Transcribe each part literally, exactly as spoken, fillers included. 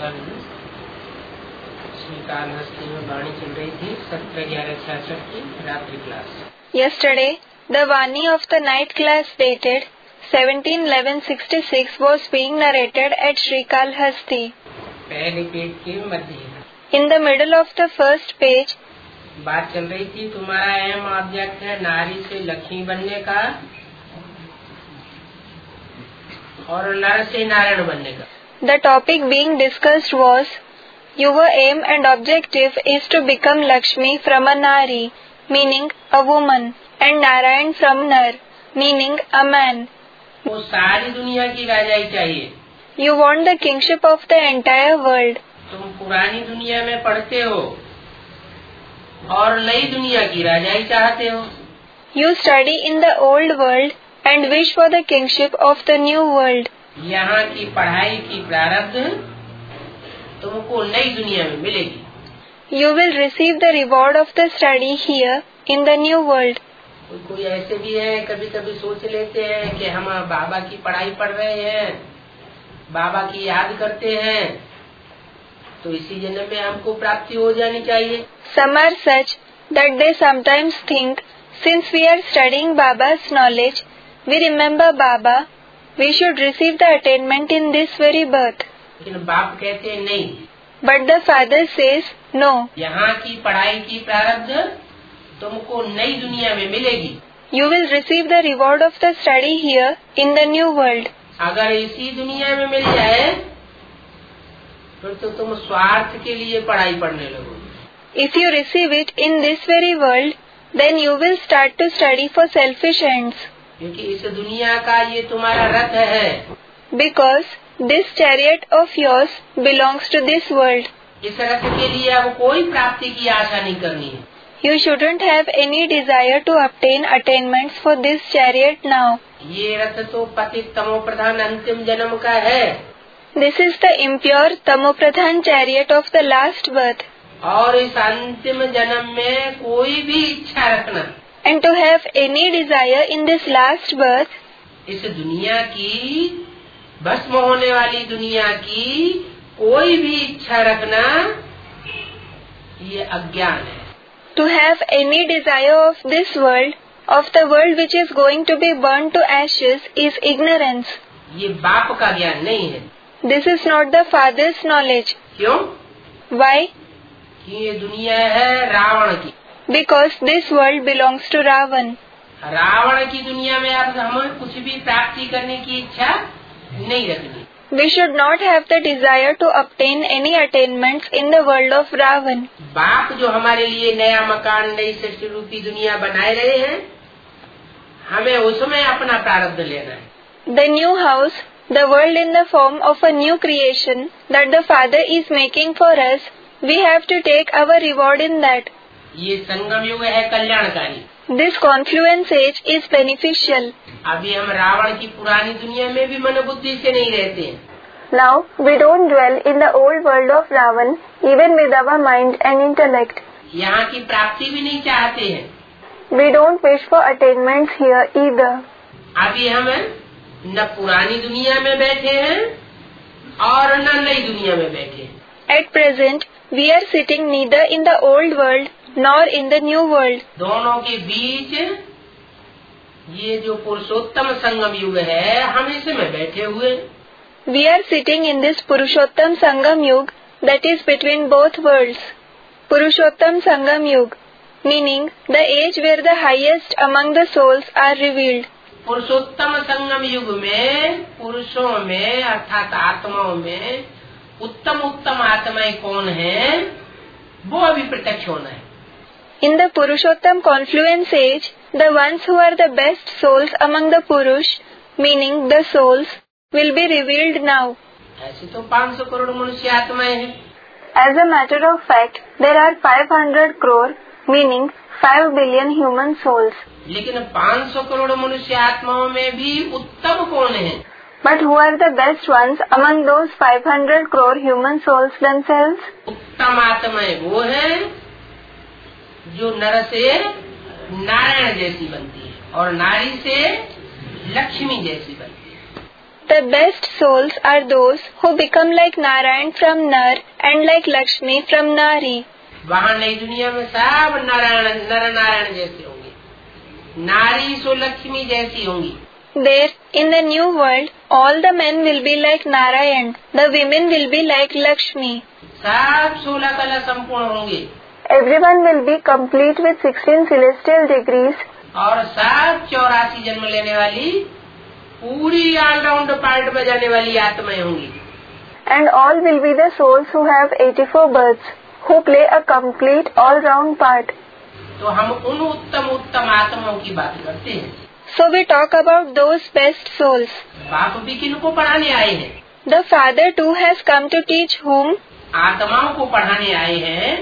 कल श्रीकालहस्ती में वाणी चल रही थी सत्रह ग्यारह छियासठ की रात्रि class. Yesterday, the Vani of the night class dated seventeen eleven sixty-six was being narrated at Srikalhasti. पहले पेज के मध्य In the middle of the first page, बात चल रही थी तुम्हारा अहम ऑब्जेक्ट है नारी से लक्ष्मी बनने का और नर से नारायण बनने का। the topic being discussed was your aim and objective is to become Lakshmi from a Nari, meaning a woman, and Narayan from Nar, meaning a man. वो सारी दुनिया की राजाई चाहिए। You want the kingship of the entire world. तुम पुरानी दुनिया में पढ़ते हो और नई दुनिया की राजाई चाहते हो। You study in the old world and wish for the kingship of the new world. यहाँ की पढ़ाई की प्रारब्ध तुमको नई दुनिया में मिलेगी। You will receive the reward of the study here in the new world. कोई कोई ऐसे भी है कभी कभी सोच लेते हैं कि हम बाबा की पढ़ाई पढ़ रहे हैं, बाबा की याद करते हैं, तो इसी जन्म में हमको प्राप्ति हो जानी चाहिए। Some are such that they sometimes think, since we are studying Baba's knowledge, we remember Baba, we should receive the attainment in this very birth. लेकिन बाप कहते हैं नहीं। But the father says, no. यहाँ की पढ़ाई की प्रारब्ध तुमको नई दुनिया में मिलेगी। You will receive the reward of the study here in the new world. अगर इसी दुनिया में मिल जाए फिर तो तुम स्वार्थ के लिए पढ़ाई पढ़ने लगोगे। If you receive it in this very world, then you will start to study for selfish ends. क्योंकि इस दुनिया का ये तुम्हारा रथ है। Because this chariot of yours belongs to this world. इस रथ के लिए अब कोई प्राप्ति की आशा नहीं करनी है। You shouldn't have any desire to obtain attainments for this chariot now. ये रथ तो पतित तमोप्रधान अंतिम जन्म का है। This is the impure Tamopradhan chariot of the last birth. और इस अंतिम जन्म में कोई भी इच्छा रखना, And to have any desire in this last birth, इस दुनिया की भस्म होने वाली दुनिया की कोई भी इच्छा रखना ये अज्ञान है। to have any desire of this world, of the world which is going to be burned to ashes, is ignorance. ये बाप का ज्ञान नहीं है। This is not the father's knowledge. क्यों? Why? कि ये दुनिया है रावण की। Because this world belongs to Ravan. Ravan की दुनिया में अब हमें कुछ भी प्राप्ति करने की इच्छा नहीं रखनी। We should not have the desire to obtain any attainments in the world of Ravan. बाप जो हमारे लिए नया मकान नई सृष्टि रूपी दुनिया बनाए रहे हैं, हमें उसमें अपना प्रारब्ध लेना है। The new house, the world in the form of a new creation that the Father is making for us, we have to take our reward in that. ये संगम युग है कल्याणकारी। This confluence age is beneficial. अभी हम रावण की पुरानी दुनिया में भी मन बुद्धि से नहीं रहते हैं। Now, we don't dwell in the old world of Ravan, even with our mind and intellect. यहाँ की प्राप्ति भी नहीं चाहते हैं। We don't wish for attainments here either. अभी हम न पुरानी दुनिया में बैठे हैं और न नई दुनिया में बैठे हैं। At present, we are sitting neither in the old world nor in the new world. दोनों के बीच ये जो पुरुषोत्तम संगम युग है, हम इसमें बैठे हुए। We are sitting in this Purushottam Sangam Yug that is between both worlds. Purushottam Sangam Yug, meaning the age where the highest among the souls are revealed. पुरुषोत्तम संगम युग में पुरुषों में अर्थात आत्माओं में उत्तम उत्तम आत्माएं कौन है, वो अभी प्रत्यक्ष होना है। In the Purushottam confluence age, the ones who are the best souls among the Purush, meaning the souls, will be revealed now. ऐसे तो पाँच सौ करोड़ मनुष्य आत्माएं हैं। As a matter of fact, there are five hundred crore, meaning five billion human souls. लेकिन पाँच सौ करोड़ मनुष्य आत्माओं में भी उत्तम कौन है? But who are the best ones among those five hundred crore human souls themselves? उत्तम आत्माएं वो है जो नर से नारायण जैसी बनती है और नारी से लक्ष्मी जैसी बनती है। the best souls are those who become like Narayan from Nar and like Lakshmi from Nari. वहाँ नई दुनिया में सब नारायण नर नारायण जैसे होंगे, नारी सो लक्ष्मी जैसी होंगी. There, in the new world, all the men will be like Narayan, the women will be like Lakshmi. सब सोलह कला संपूर्ण होंगे. Everyone will be complete with sixteen celestial degrees. और सब चौरासी जन्म लेने वाली पूरी ऑलराउंड पार्ट बजाने वाली आत्माएं होंगी. And all will be the souls who have eighty-four births, who play a complete all-round part. तो हम उन उत्तम उत्तम आत्माओं की बात करते हैं. So we talk about those best souls. बाप भी किनको पढ़ाने आए हैं? The Father too has come to teach whom? आत्माओं को पढ़ाने आए हैं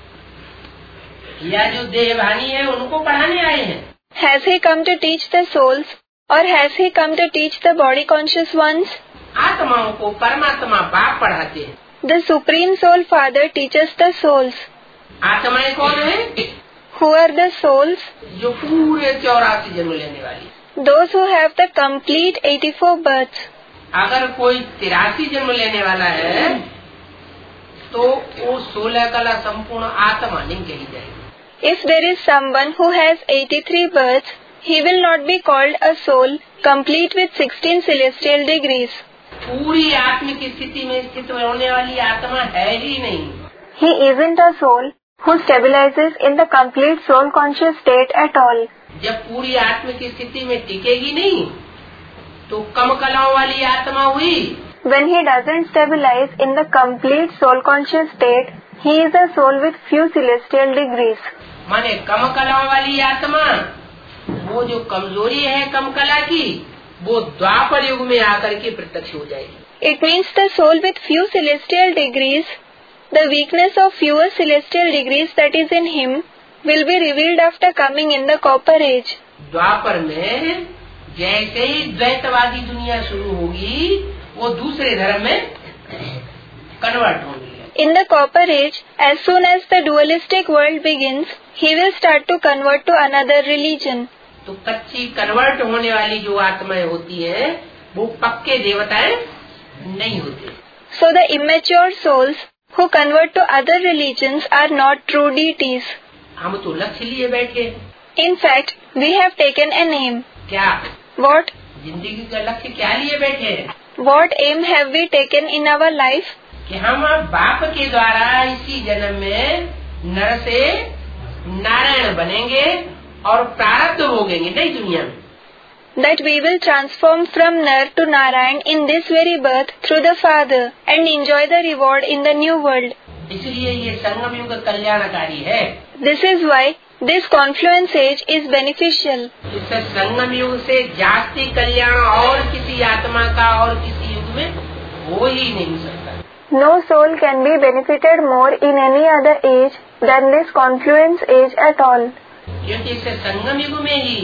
या जो देहभानी है उनको पढ़ाने आए हैं? Has he come to teach the souls or has he come to teach the body conscious ones? आत्माओं को परमात्मा बाप पढ़ाते हैं. The Supreme Soul Father teaches the souls. आत्माएं कौन है? Who are the souls? जो पूरे चौरासी जन्म लेने वाली. Those who have the complete eighty-four births. अगर कोई तिरासी जन्म लेने वाला है तो वो सोलह कला संपूर्ण आत्मा नहीं कही जाएगी. If there is someone who has eighty-three births, he will not be called a soul complete with sixteen celestial degrees. पूरी आत्मिक स्थिति में स्थित होने वाली आत्मा है ही नहीं. He isn't a soul who stabilizes in the complete soul conscious state at all. जब पूरी आत्मिक स्थिति में टिकेगी नहीं तो कम कलाओं वाली आत्मा हुई. When he doesn't stabilize in the complete soul conscious state, he is a soul with few celestial degrees. माने कम कलाओं वाली आत्मा, वो जो कमजोरी है कम कला की, वो द्वापर युग में आकर के प्रत्यक्ष हो जाएगी. It means the soul with few celestial degrees, the weakness of fewer celestial degrees that is in him, will be revealed after coming in the copper age. द्वापर में जैसे ही द्वैतवादी दुनिया शुरू होगी, वो दूसरे धर्म में कन्वर्ट होगी. In the copper age, as soon as the dualistic world begins, he will start to convert to another religion. तो कच्ची कन्वर्ट होने वाली जो आत्माएं होती हैं, वो पक्के देवताएं नहीं होते. So the immature souls who convert to other religions are not true deities. हम तो लक्ष्य लिए बैठे. In fact, we have taken a name. क्या? What? जिंदगी का लक्ष्य क्या लिए बैठे हैं? What aim have we taken in our life? कि हम बाप के द्वारा इसी जन्म में नर से नारायण बनेंगे और प्रारब्ध भोगेंगे नई दुनिया में. That we will transform from Nar to Narayan in this very birth through the Father and enjoy the reward in the new world. इसलिए ये संगम युग कल्याणकारी है. This is why this confluence age is beneficial. इस संगम युग से जास्ती कल्याण और किसी आत्मा का और किसी युग में हो ही नहीं सकता. No soul can be benefited more in any other age than this confluence age at all. क्योंकि इस संगम युग में ही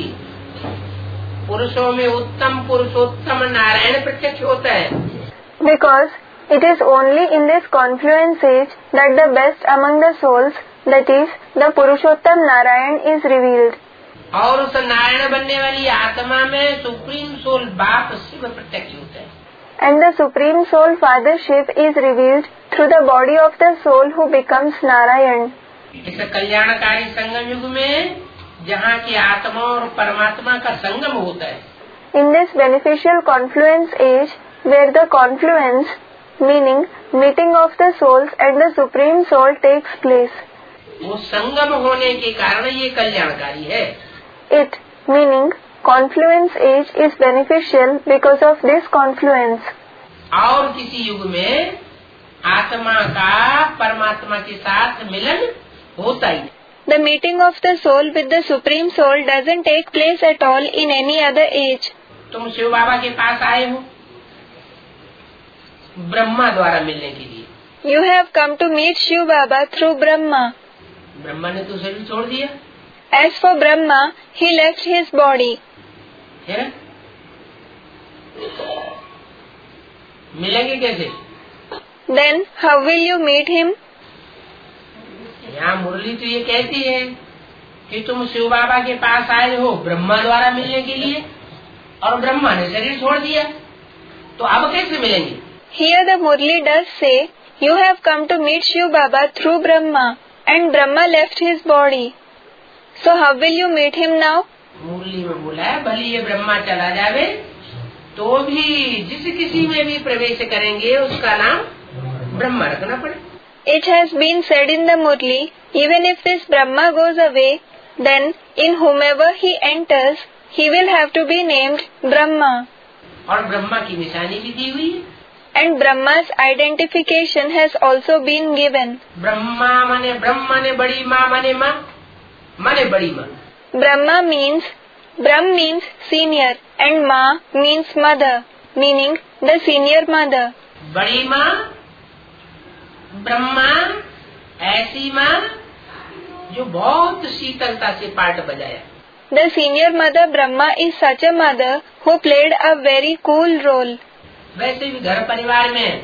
पुरुषों में उत्तम पुरुषोत्तम नारायण प्रत्यक्ष होता है. Because it is only in this confluence age that the best among the souls, that is, the Purushottam Narayan is revealed. और उस नारायण बनने वाली आत्मा में सुप्रीम सोल बाप शिव प्रत्यक्ष होता है. And the Supreme Soul Fathership is revealed through the body of the soul who becomes Narayan. इस कल्याणकारी संगम युग में जहाँ की आत्मा और परमात्मा का संगम होता है. In this beneficial confluence age, where the confluence, meaning meeting of the souls and the Supreme Soul takes place. वो संगम होने के कारण ये कल्याणकारी है. It, meaning confluence age, is beneficial because of this confluence. और किसी युग में आत्मा का परमात्मा के साथ मिलन होता ही. The meeting of the soul with the Supreme Soul doesn't take place at all in any other age. तुम शिव बाबा के पास आए हो ब्रह्मा द्वारा मिलने के लिए. You have come to meet Shiv Baba through Brahma. Brahma ने तो शरीर छोड़ दिया. As for Brahma, he left his body. है ना? मिलेंगे कैसे? Then how will you meet him? यहाँ मुरली तो ये कहती है कि तुम शिव बाबा के पास आए हो ब्रह्मा द्वारा मिलने के लिए और ब्रह्मा ने शरीर छोड़ दिया. तो अब कैसे मिलेंगे? Here the Murli does say, you have come to meet Shiv Baba through Brahma, and Brahma left his body. So how will you meet him now? मुरली में बोला है, भले ये ब्रह्मा चला जावे तो भी जिस किसी में भी प्रवेश करेंगे उसका नाम ब्रह्मा रखना पड़े। It has been said in the Murli, even if this Brahma goes away, then in whomever he enters, he will have to be named Brahma. और ब्रह्मा की निशानी भी दी हुई है। And Brahma's identification has also been given. Brahma माने ब्रह्म माने बड़ी माँ माने माँ माने बड़ी माँ। Brahma means, Brahm means senior and Ma means mother, meaning the senior mother. बड़ी माँ ब्रह्मा ऐसी माँ जो बहुत शीतलता से पाठ बजाया। The senior mother Brahma is such a mother who played a very cool role. वैसे भी घर परिवार में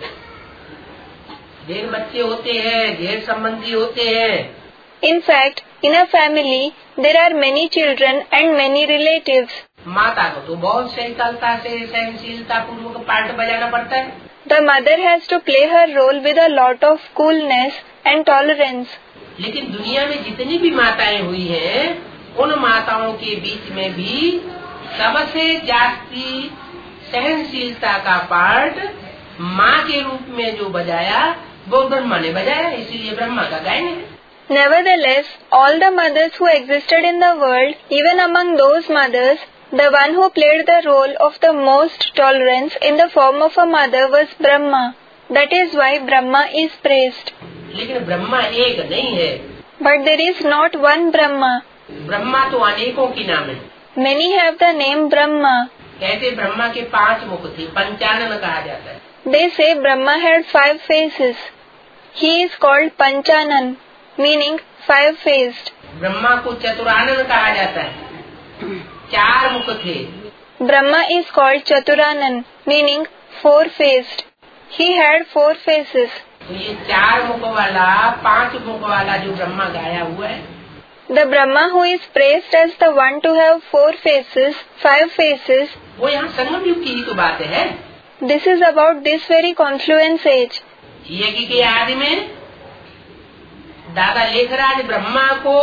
ढेर बच्चे होते हैं, ढेर संबंधी होते हैं। In fact, in a family there are many children and many relatives. माता को तो बहुत शीतलता से सहनशीलता पूर्वक पाठ बजाना पड़ता है। The mother has to play her role with a lot of coolness and tolerance. लेकिन दुनिया में जितनी भी माताएं हुई हैं, उन माताओं के बीच में भी सबसे जास्ती सहनशीलता का पाठ माँ के रूप में जो बजाया वो ब्रह्मा ने बजाया, इसीलिए ब्रह्मा का गायन है। Nevertheless, all the mothers who existed in the world, even among those mothers, the one who played the role of the most tolerance in the form of a mother was Brahma. That is why Brahma is praised. लेकिन ब्रह्मा एक नहीं है। But there is not one Brahma. Brahma तो अनेकों की नाम है। Many have the name Brahma. कहते ब्रह्मा के पांच मुख थे, पंचानन कहा जाता है। They say Brahma had five faces. He is called Panchanan, meaning five-faced. Brahma को चतुरानन कहा जाता है, चार मुख थे। Brahma is called Chaturanan, meaning four-faced. He had four faces. तो ये चार मुख वाला, पांच मुख वाला जो ब्रह्मा गाया हुआ है, The Brahma who is praised as the one to have four faces, five faces, वो यहाँ संगम युग की ही तो बात है। this is about this very confluence age. यज्ञ के आदि में दादा लेखराज ब्रह्मा को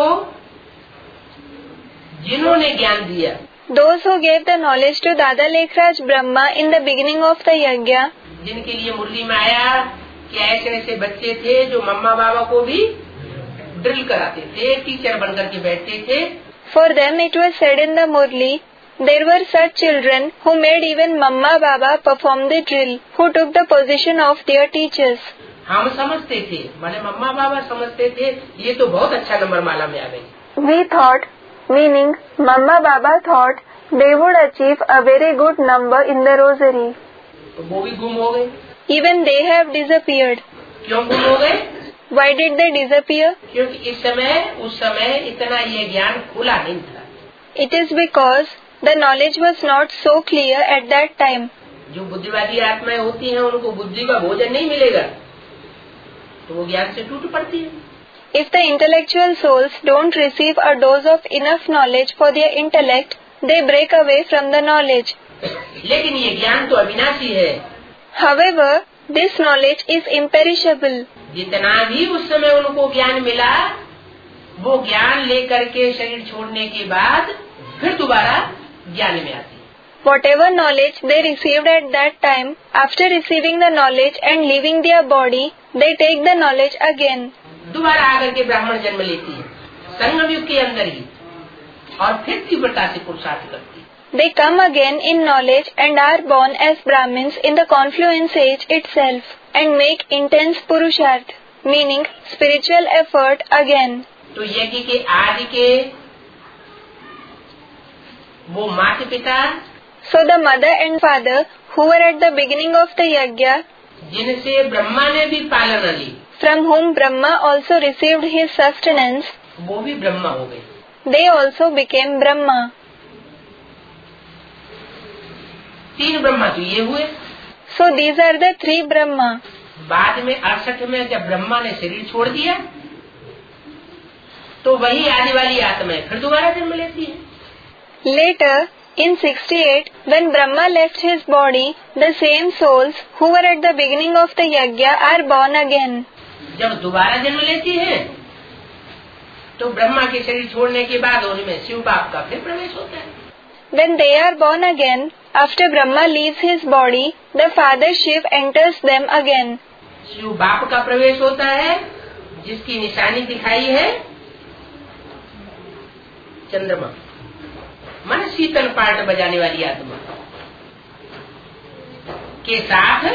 जिन्होंने ज्ञान दिया, Those who gave the knowledge to Dada Lekhraj Brahma in the beginning of the yajna, जिनके लिए मुरली में आया कि ऐसे ऐसे बच्चे थे जो मम्मा बाबा को भी ड्रिल कराते थे, टीचर बनकर के बैठते थे। for them it was said in the Murli, there were such children who made even Mamma Baba perform the drill, who took the position of their teachers. हम समझते थे, माने मम्मा बाबा समझते थे, ये तो बहुत अच्छा नंबर माला में आ गई। We thought, meaning Mamma Baba thought, they would achieve a very good number in the rosary. तो वो भी गुम हो गए। Even they have disappeared. क्यों गुम हो गए? Why did they disappear? क्योंकि इस समय उस समय इतना ये ज्ञान खुला नहीं था। It is because the knowledge was not so clear at that time. जो बुद्धिवादी आत्माएं होती हैं उनको बुद्धि का भोजन नहीं मिलेगा तो वो ज्ञान से टूट पड़ती है। If the intellectual souls don't receive a dose of enough knowledge for their intellect, they break away from the knowledge. लेकिन ये ज्ञान तो अविनाशी है। However, this knowledge is imperishable. जितना भी उस समय उनको ज्ञान मिला, वो ज्ञान लेकर के शरीर छोड़ने के बाद फिर दोबारा ज्ञान में आती है। Whatever knowledge they received at that time, after receiving the knowledge and leaving their body, they take the knowledge again. दोबारा आकर के ब्राह्मण जन्म लेती है संगम युग के अंदर ही, और फिर तीव्रता से पुरुषार्थ करती है। They come again in knowledge and are born as Brahmins in the confluence age itself and make intense purusharth, meaning spiritual effort again. तो यज्ञ के आदि के वो माता पिता, So the mother and father who were at the beginning of the yajna, जिनसे ब्रह्मा ने भी पालना ली, from whom Brahma also received his sustenance, वो भी ब्रह्मा हो गए। they also became Brahma. तीन ब्रह्मा तो ये हुए। So these are the three Brahma. बाद में अड़सठ में जब ब्रह्मा ने शरीर छोड़ दिया तो वही आने वाली आत्माएं फिर दोबारा जन्म लेती है। Later, In sixty-eight, when Brahma left his body, the same souls who were at the beginning of the yajna are born again. जब दोबारा जन्म लेती हैं, तो ब्रह्मा के शरीर छोड़ने के बाद उनमें शिव बाप का फिर प्रवेश होता है. When they are born again, after Brahma leaves his body, the Father Shiv enters them again. Shiv बाप का प्रवेश होता है, जिसकी निशानी दिखाई है चंद्रमा, मन शीतल पार्ट बजाने वाली आत्मा के साथ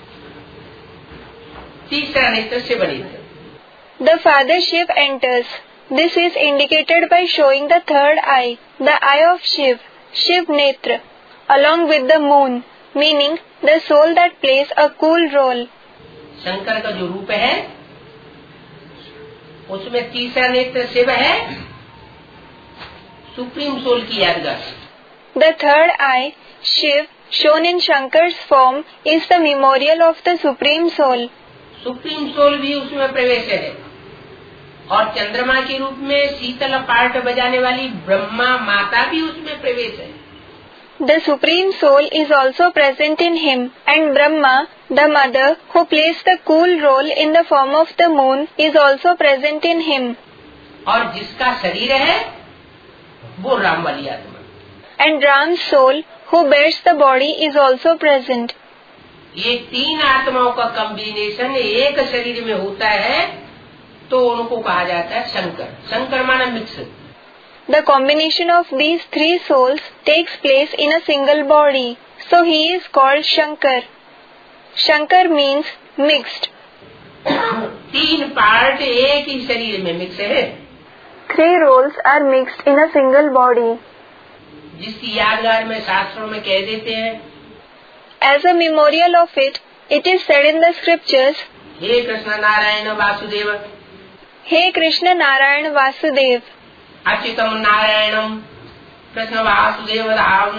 तीसरा नेत्र से बनित. The Father Shiv enters. This is indicated by showing the third eye, the eye of Shiv, Shiv Netra, along with the moon, meaning the soul that plays a cool role. Shankar का जो रूप है उसमें तीसरा नेत्र शिव है, सुप्रीम सोल की यादगार. The third eye, Shiv, shown in Shankar's form, is the memorial of the Supreme Soul. Supreme soul भी उसमें प्रवेश है, और चंद्रमा के रूप में शीतल पार्ट बजाने वाली ब्रह्मा माता भी उसमें प्रवेश है. The Supreme Soul is also present in him, and Brahma, the mother who plays the cool role in the form of the moon, is also present in him. और जिसका शरीर है वो राम वाली आत्मा. And Ram's soul, who bears the body, is also present. ये तीन आत्माओं का कॉम्बिनेशन एक शरीर में होता है, तो उनको कहा जाता है शंकर. शंकर माना mix. The combination of these three souls takes place in a single body, so he is called Shankar. Shankar means mixed. तीन पार्ट एक ही शरीर में मिक्स है. Three roles are mixed in a single body. जिसकी यादगार में शास्त्रों में कह देते हैं. As a memorial of it, it is said in the scriptures, हे कृष्ण नारायण वासुदेव, हे कृष्ण नारायण वासुदेव, अच्युतम नारायणम कृष्ण वासुदेव राम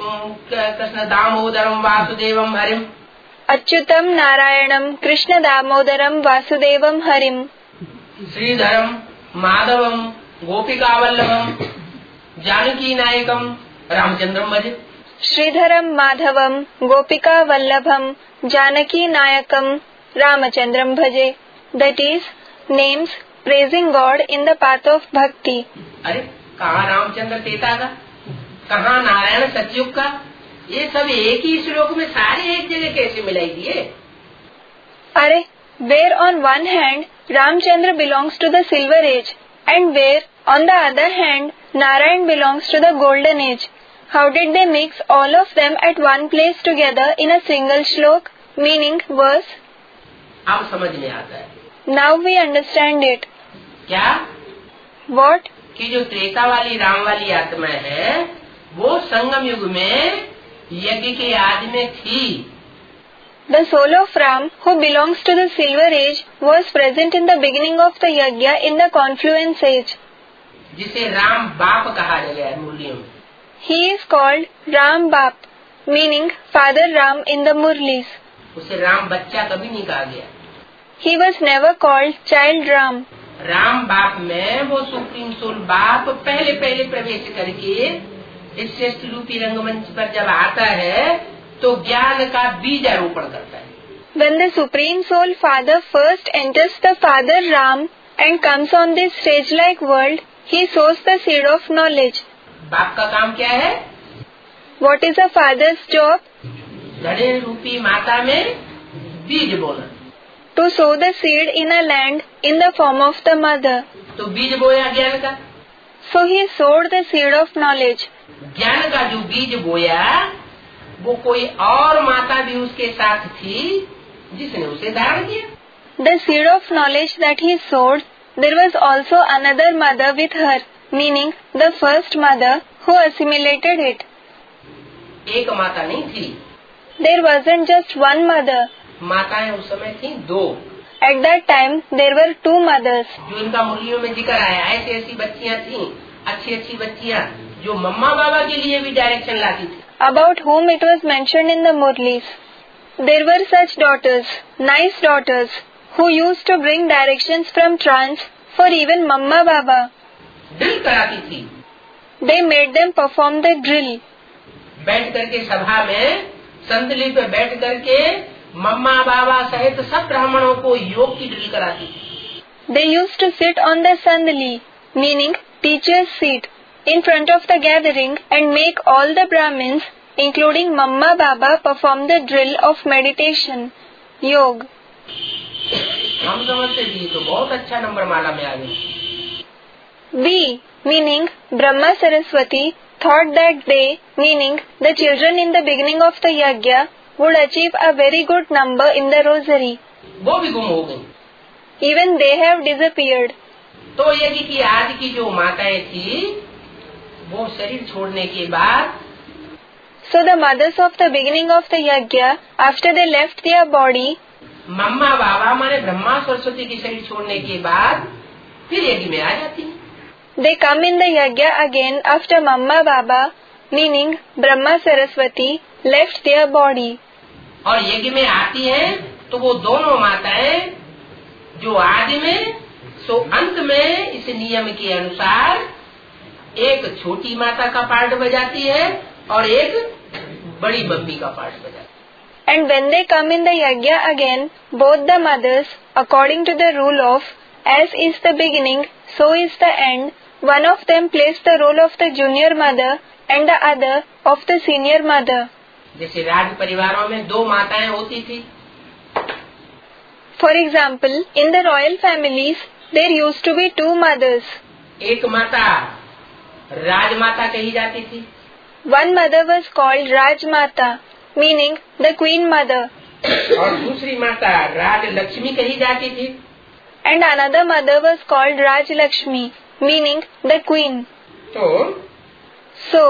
कृष्ण दामोदरम वासुदेवम हरिम. अच्युतम नारायणम कृष्ण दामोदरम वासुदेवम हरिम. श्रीधरम माधवम गोपिका वल्लभम जानकी नायकम रामचंद्रम भजे. श्रीधरम माधवम गोपिका वल्लभम जानकी नायकम रामचंद्रम भजे. That is, names praising God in the path of bhakti. अरे कहाँ रामचंद्र तेता का, कहाँ नारायण सतयुग का, ये सब एक ही श्लोक में सारे एक जगह कैसे मिलाई दिए? अरे, where on one hand Ramchandra belongs to the silver age, and where on the other hand Narayan belongs to the golden age. How did they mix all of them at one place together in a single shlok, meaning verse? अब समझ में आता है. Now we understand it. क्या? What? कि जो त्रेता वाली राम वाली आत्मा है वो संगम युग में यज्ञ के आदि में थी. The soul of Ram, who belongs to the silver age, was present in the beginning of the yajna in the confluence age. जिसे राम बाप कहा गया है मुरलियों में. He is called Ram Bap, meaning Father Ram in the Murlis. उसे राम बच्चा कभी नहीं कहा गया. He was never called Child Ram. Ram बाप में वो सुप्रीम सोल बाप पहले पहले प्रवेश करके इस श्रेष्ठ रूपी रंगमंच पर जब आता है तो ज्ञान का बीज आरोपण करता है. When the Supreme Soul Father first enters the Father Ram and comes on this stage-like world, he sows the seed of knowledge. बाप का काम क्या है? What is a father's job? घड़े रूपी माता में बीज बोना. To sow the seed in a land in the form of the mother. तो बीज बोया ज्ञान का. So he sowed the seed of knowledge. ज्ञान का जो बीज बोया वो कोई और माता भी उसके साथ थी जिसने उसे धारण किया. The seed of knowledge that he sowed, there was also another mother with her, meaning the first mother who assimilated it. एक माता नहीं थी. There wasn't just one mother. माताएं उस समय थी दो. At that time, there were two mothers. जो इनका मुरलियों में जिक्र आया, ऐसी ऐसी बच्चियां थी, अच्छी अच्छी बच्चियां जो मम्मा बाबा के लिए भी डायरेक्शन लाती थी. About whom it was mentioned in the Murlis. There were such daughters, nice daughters, who used to bring directions from trance for even Mamma Baba. Drill कराती थी. They made them perform the drill. बैठ करके सभा में संतली पे बैठ करके मम्मा बाबा सहित सब ब्राह्मणों को योग की ड्रिल कराती थी। They used to sit on the sandali, meaning teacher's seat, in front of the gathering and make all the Brahmins, including Mamma Baba, perform the drill of meditation, yoga. हम समझते थे तो बहुत अच्छा नंबर माला में आ गई। B, meaning Brahma Saraswati, thought that they, meaning the children in the beginning of the yajna, would achieve a very good number in the rosary. वो भी गुम हो गई। Even they have disappeared. तो यज्ञ की आज की जो माताएं थी वो शरीर छोड़ने के बाद, So the mothers of the beginning of the yajna, after they left their body, मम्मा बाबा माने ब्रह्मा सरस्वती की शरीर छोड़ने के बाद फिर यज्ञ में आ जाती है। they come in the yajna again after Mamma Baba, meaning Brahma Saraswati, left their body. और यज्ञ में आती हैं तो वो दोनों माताएं जो आदि में सो अंत में इस नियम के अनुसार एक छोटी माता का पार्ट बजाती है और एक बड़ी मम्मी का पार्ट बजाती है। And when they come in the yajna again, both the mothers, according to the rule of as is the beginning, so is the end, one of them plays the role of the junior mother and the other of the senior mother. जैसे राज परिवारों में दो माताएं होती थी। For example, in the royal families, there used to be two mothers. एक माता राजमाता कही जाती थी। One mother was called Rajmata, meaning the queen mother. और दूसरी माता राजलक्ष्मी कही जाती थी। And another mother was called Rajlakshmi, meaning the queen. तो So,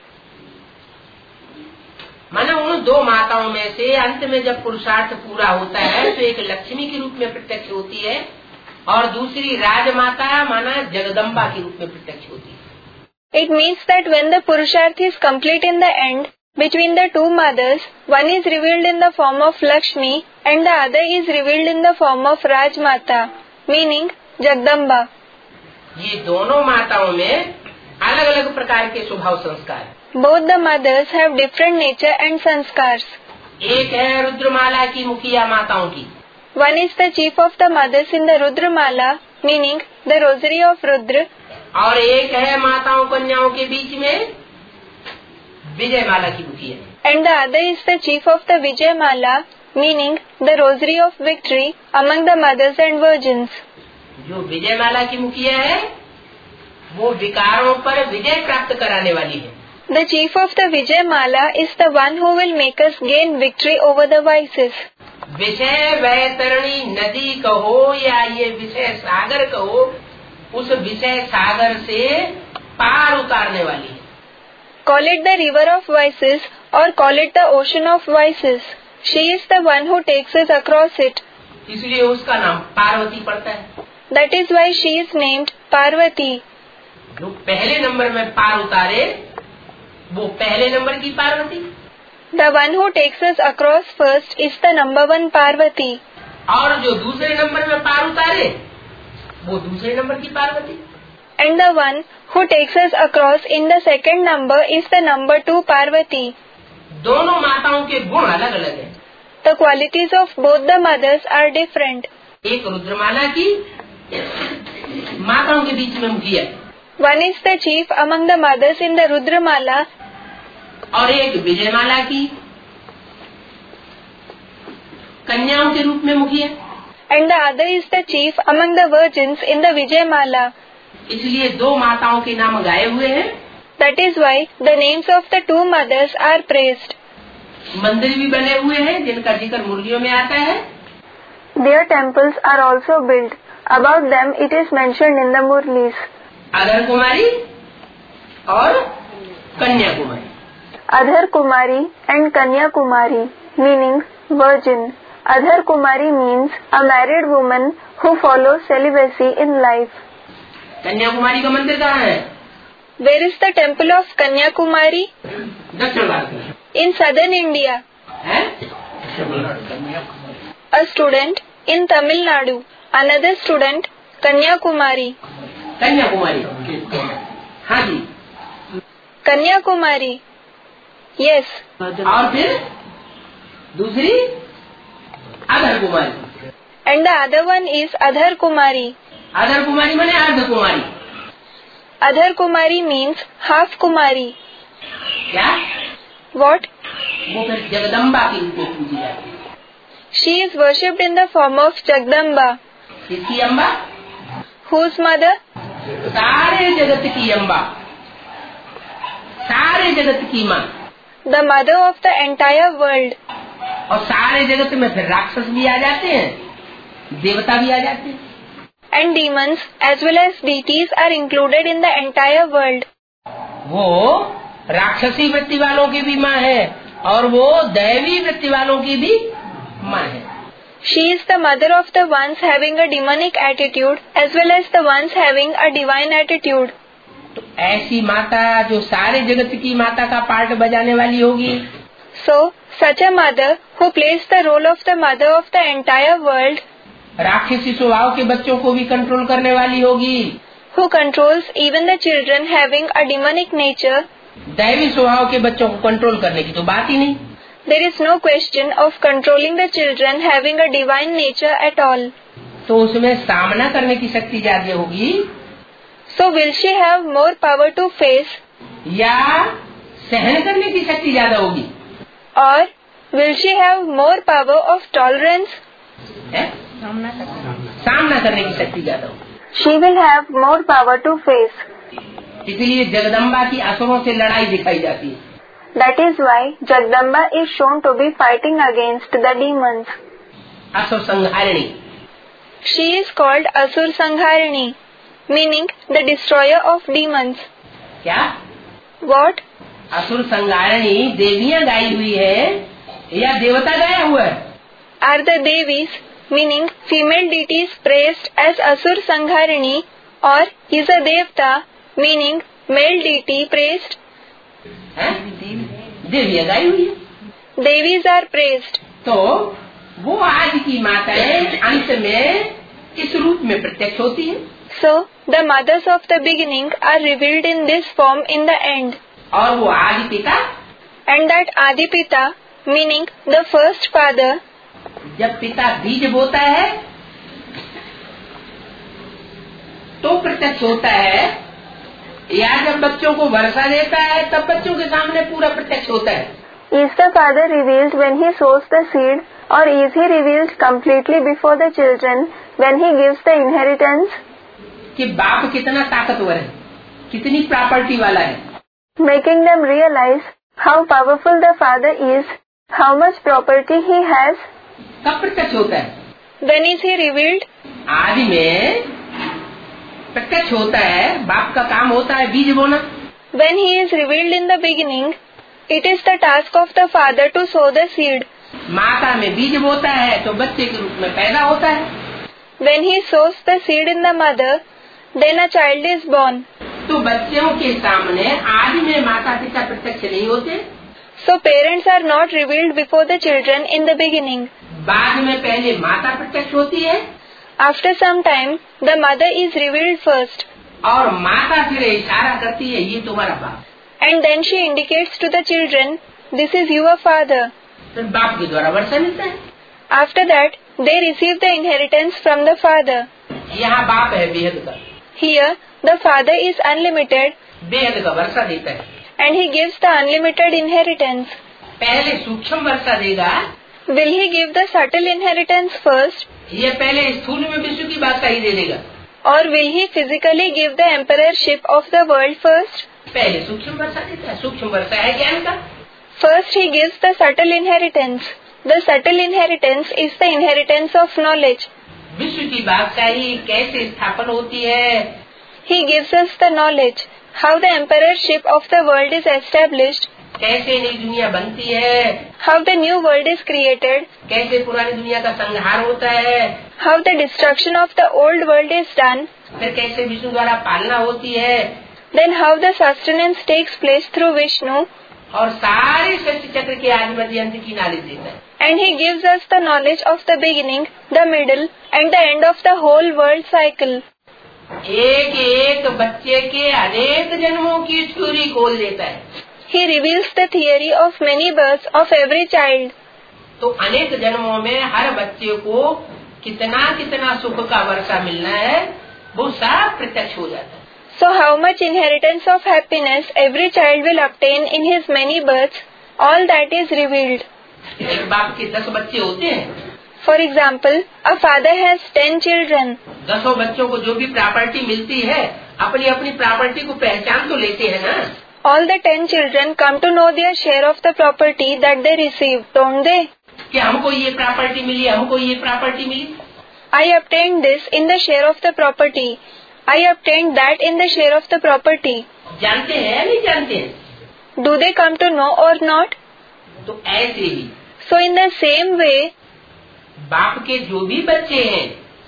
माना उन दो माताओं में से अंत में जब पुरुषार्थ पूरा होता है तो एक लक्ष्मी के रूप में प्रत्यक्ष होती है और दूसरी राजमाता माना जगदम्बा के रूप में प्रत्यक्ष होती है। it means that when the Purusharth is complete in the end, between the two mothers, one is revealed in the form of Lakshmi and the other is revealed in the form of Rajmata, meaning Jagdamba. ये दोनों माताओं में अलग अलग प्रकार के स्वभाव संस्कार है। Both the mothers have different nature and sanskars. एक है रुद्रमाला की मुखिया माताओं की। One is the chief of the mothers in the Rudramala, meaning the rosary of Rudra, और एक है माताओं कन्याओं के बीच में विजयमाला की मुखिया। and the other is the chief of the Vijayamala, meaning the rosary of victory among the mothers and virgins. जो विजयमाला की मुखिया है वो विकारों पर विजय प्राप्त कराने वाली है। The chief of the Vijayamala is the one who will make us gain victory over the vices. विषय वैतरणी नदी कहो या ये विषय सागर कहो, उस विषय सागर से पार उतारने वाली है। Call it the river of vices or call it the ocean of vices. She is the one who takes us across it. इसलिए उसका नाम पार्वती पड़ता है। That is why she is named Parvati. जो पहले नंबर में पार उतारे वो पहले नंबर की Parvati, The one who takes us across first is the number one Parvati. और जो दूसरे नंबर में पार उतारे वो दूसरे नंबर की Parvati. And the one who takes us across in the second number is the number two Parvati. दोनों माताओं के गुण अलग अलग हैं। The qualities of both the mothers are different. एक रुद्रमाला की माताओं के बीच में मुखिया, One is the chief among the mothers in the Rudramala, और एक विजयमाला की कन्याओं के रूप में मुखिया, and the other is the chief among the virgins in the Vijayamala. इसलिए दो माताओं के नाम गाए हुए हैं। That is why the names of the two mothers are praised. मंदिर भी बने हुए हैं जिनका जिक्र मुर्गियों में आता है। Their temples are also built. About them it is mentioned in the Murlis. अधर कुमारी और Kanyakumari. Adhar Kumari and Kanya Kumari, meaning virgin. Adhar Kumari means a married woman who follows celibacy in life. Kanyakumari का मंदिर कहाँ है? Where is the temple of Kanya Kumari? दक्षिण भारत में In southern India. है। A student in Tamil Nadu, another student Kanyakumari. Kanyakumari, हाँ जी। Kanyakumari. Yes. और फिर दूसरी अधर कुमारी। And the other one is Adhar Kumari. अधर कुमारी माने अर्ध कुमारी। Adhar Kumari means half Kumari. क्या? What? वो फिर जगदम्बा के रूप में पूजी जाती है। She is worshipped in the form of Jagdamba. किसकी अम्बा? Whose mother? सारे जगत की अम्बा, सारे जगत की माँ। The mother of the entire world. और सारे जगत में फिर राक्षस भी आ जाते हैं, देवता भी आ जाते हैं। And demons as well as deities are included in the entire world. वो राक्षसी वृत्ति वालों की भी माँ है और वो दैवी वृत्ति वालों की भी माँ है। She is the mother of the ones having a demonic attitude as well as the ones having a divine attitude. तो ऐसी माता जो सारे जगत की माता का पार्ट बजाने वाली होगी। So, such a mother who plays the role of the mother of the entire world, राक्षसी स्वभाव के बच्चों को भी कंट्रोल करने वाली होगी। who controls even the children having a demonic nature, दैवी स्वभाव के बच्चों को कंट्रोल करने की तो बात ही नहीं। there is no question of controlling the children having a divine nature at all. तो उसमें सामना करने की शक्ति ज्यादा होगी। So will she have more power to face, या सहन करने की शक्ति ज्यादा होगी? or will she have more power of tolerance? है? सामना करने की शक्ति ज्यादा होगी। She will have more power to face. इसलिए जगदम्बा की असुरों से लड़ाई दिखाई जाती है। That is why Jagdamba is shown to be fighting against the demons. असुर संहारिणी। She is called Asur Sangharini, meaning the destroyer of demons. क्या? What? असुर संहारिणी देवियां गाई हुई है या देवता गाया हुआ है? Are the Devis, meaning female deities, praised as Asur Sangharini, or is a Devta, meaning male deity, praised? है? देवियां गाई हुई है। Devis are praised. तो वो आज की माताएं अंत में इस रूप में प्रत्यक्ष होती है। So, the mothers of the beginning are revealed in this form in the end. और वो आदि पिता, And that Adipita, meaning the first father, जब पिता बीज बोता है तो प्रत्यक्ष होता है, या जब बच्चों को वर्षा देता है तब बच्चों के सामने पूरा प्रत्यक्ष होता है। is the father revealed when he sows the seed, or is he revealed completely before the children when he gives the inheritance? कि बाप कितना ताकतवर है, कितनी प्रॉपर्टी वाला है। Making them realize how powerful the father is, how much property he has. कब प्रत्यक्ष होता है? When is he revealed? आदि में प्रत्यक्ष होता है, बाप का काम होता है बीज बोना। When he is revealed in the beginning, it is the task of the father to sow the seed. माता में बीज बोता है तो बच्चे के रूप में पैदा होता है। When he sows the seed in the mother, then a child is born. तो बच्चों के सामने आदि में माता पिता प्रत्यक्ष नहीं होते। So parents are not revealed before the children in the beginning. बाद में पहले माता प्रत्यक्ष होती है। After some time, the mother is revealed first. और माता फिर इशारा करती है ये तुम्हारा बाप। And then she indicates to the children, this is your father. फिर बाप के द्वारा वर्षा मिलता है। After that, they receive the inheritance from the father. यहाँ बाप है बेहद का। Here, the father is unlimited. बेहद का वर्षा देता है। And he gives the unlimited inheritance. पहले सूक्ष्म वर्षा देगा। Will he give the subtle inheritance first? ये पहले स्थूल में विश्व की बात ही दे देगा। Or will he physically give the emperorship of the world first? पहले सूक्ष्म वर्षा देता है। सूक्ष्म वर्षा है ज्ञान का। First he gives the subtle inheritance. The subtle inheritance is the inheritance of knowledge. विश्व की बादशाही कैसे स्थापन होती है? He gives us the knowledge, how the emperorship of the world is established, कैसे नई दुनिया बनती है, how the new world is created, कैसे पुरानी दुनिया का संहार होता है, how the destruction of the old world is done, फिर कैसे विष्णु द्वारा पालना होती है, then how the sustenance takes place through Vishnu, और सारे सृष्टि चक्र के आदि मध्य अंत की नॉलेज देता है। and he gives us the knowledge of the beginning, the middle, and the end of the whole world cycle. एक एक बच्चे के अनेक जन्मों की थ्योरी खोल देता है। he reveals the theory of many births of every child. तो अनेक जन्मों में हर बच्चे को कितना कितना सुख का वर्षा मिलना है वो सब प्रत्यक्ष हो जाता है. So how much inheritance of happiness every child will obtain in his many births, all that is revealed. एक बाप के दस बच्चे होते हैं. For example, a father has ten children. दसों बच्चों को जो भी प्रॉपर्टी मिलती है अपनी अपनी प्रॉपर्टी को पहचान तो लेते हैं ना. All the ten children come to know their share of the property that they receive, don't they? कि हमको ये प्रॉपर्टी मिली, हमको ये प्रॉपर्टी मिली. I obtained this in the share of the property. I obtained that in the share of the property. जानते हैं या नहीं जानते हैं? Do they come to know or not? तो ऐसे ही So in the same way, बाप के जो भी बच्चे हैं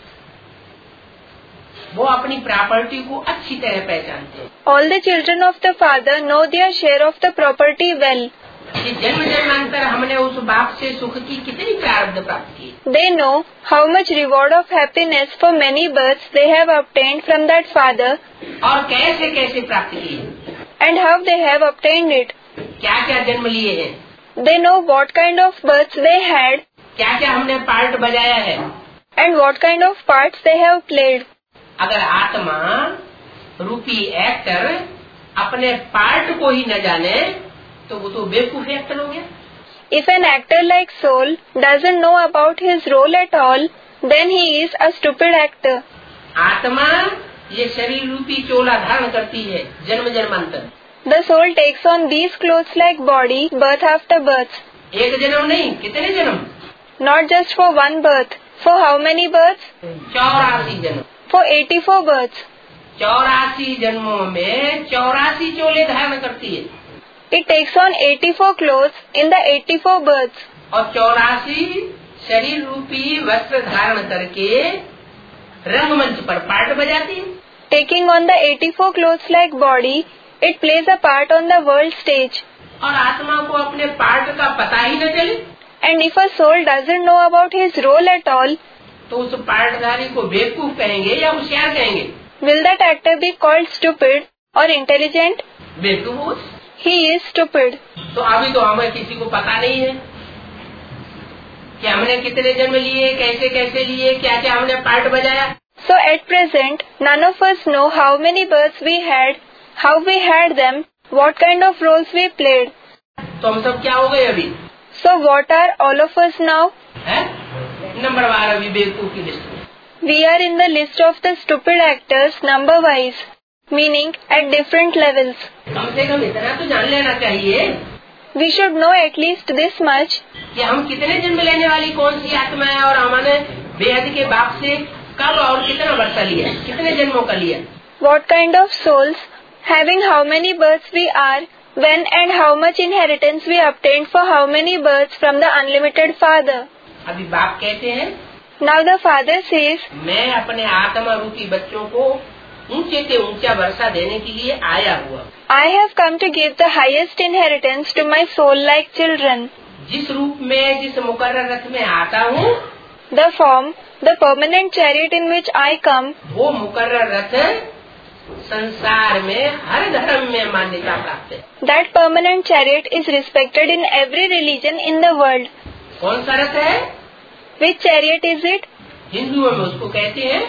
वो अपनी प्रॉपर्टी को अच्छी तरह पहचानते हैं. all the children of the father know their share of the property well. कि जन्म जन्मांतर हमने उस बाप से सुख की कितनी प्रारब्ध प्राप्त की. They know how much reward of happiness for many births they have obtained from that father और कैसे कैसे प्राप्त की है. and how they have obtained it. क्या क्या जन्म लिए हैं, They know what kind of births they had क्या क्या हमने पार्ट बजाया है. and what kind of parts they have played. अगर आत्मा रूपी एक्टर अपने पार्ट को ही न जाने तो वो तो बेवकूफ एक्टर हो गया. If an actor like soul doesn't know about his role at all, then he is a stupid actor. आत्मा ये शरीर रूपी चोला धारण करती है जन्म जन्मांतर. The soul takes on these clothes like body, birth after birth. एक जन्म नहीं, कितने जन्म? Not just for one birth. For how many births? चौरासी जन्म. For eighty-four births. चौरासी जन्मों में चौरासी चोले धारण करती है. It takes on eighty-four clothes in the eighty-four births. और चौरासी शरीर रूपी वस्त्र धारण करके रंगमंच पर पार्ट बजाती है. Taking on the eighty-four clothes like body, it plays a part on the world stage. और आत्मा को अपने पार्ट का पता ही न चले And if a soul doesn't know about his role at all, तो उस पार्टधारी को बेवकूफ कहेंगे या होशियार कहेंगे? will that actor be called stupid or intelligent? बेवकूफ. He is stupid. तो अभी तो हमें किसी को पता नहीं है कि हमने कितने जन्म लिए, कैसे कैसे लिए, क्या क्या हमने पार्ट बजाया. So at present, none of us know how many births we had, how we had them, what kind of roles we played. तो हम सब क्या हो गए अभी? So what are all of us now? है नंबर बारह अभी बेवकूफ की लिस्ट में. We are in the list of the stupid actors number wise, meaning at different levels. कम से कम इतना तो जान लेना चाहिए We should know at least this much, कि हम कितने जन्म लेने वाली कौन सी आत्मा है और हमने बेहद के बाप से कब और कितना वर्षा लिया, कितने जन्मों का लिया. what kind of souls, having how many births we are, when and how much inheritance we obtained for how many births from the unlimited Father. अभी बाप कहते हैं Now the Father says, मैं अपने आत्मा रूपी बच्चों को ऊंचे के ऊंचा वर्षा देने के लिए आया हुआ. I have come to give the highest inheritance to my soul-like children. जिस रूप में जिस मुकर्रर रथ में आता हूँ The form, the permanent chariot in which I come, वो मुकर्रर रथ संसार में हर धर्म में मान्यता प्राप्त है. that permanent chariot is respected in every religion in the world. कौन सा रथ है? Which chariot is it? हिंदुओं में उसको कहते हैं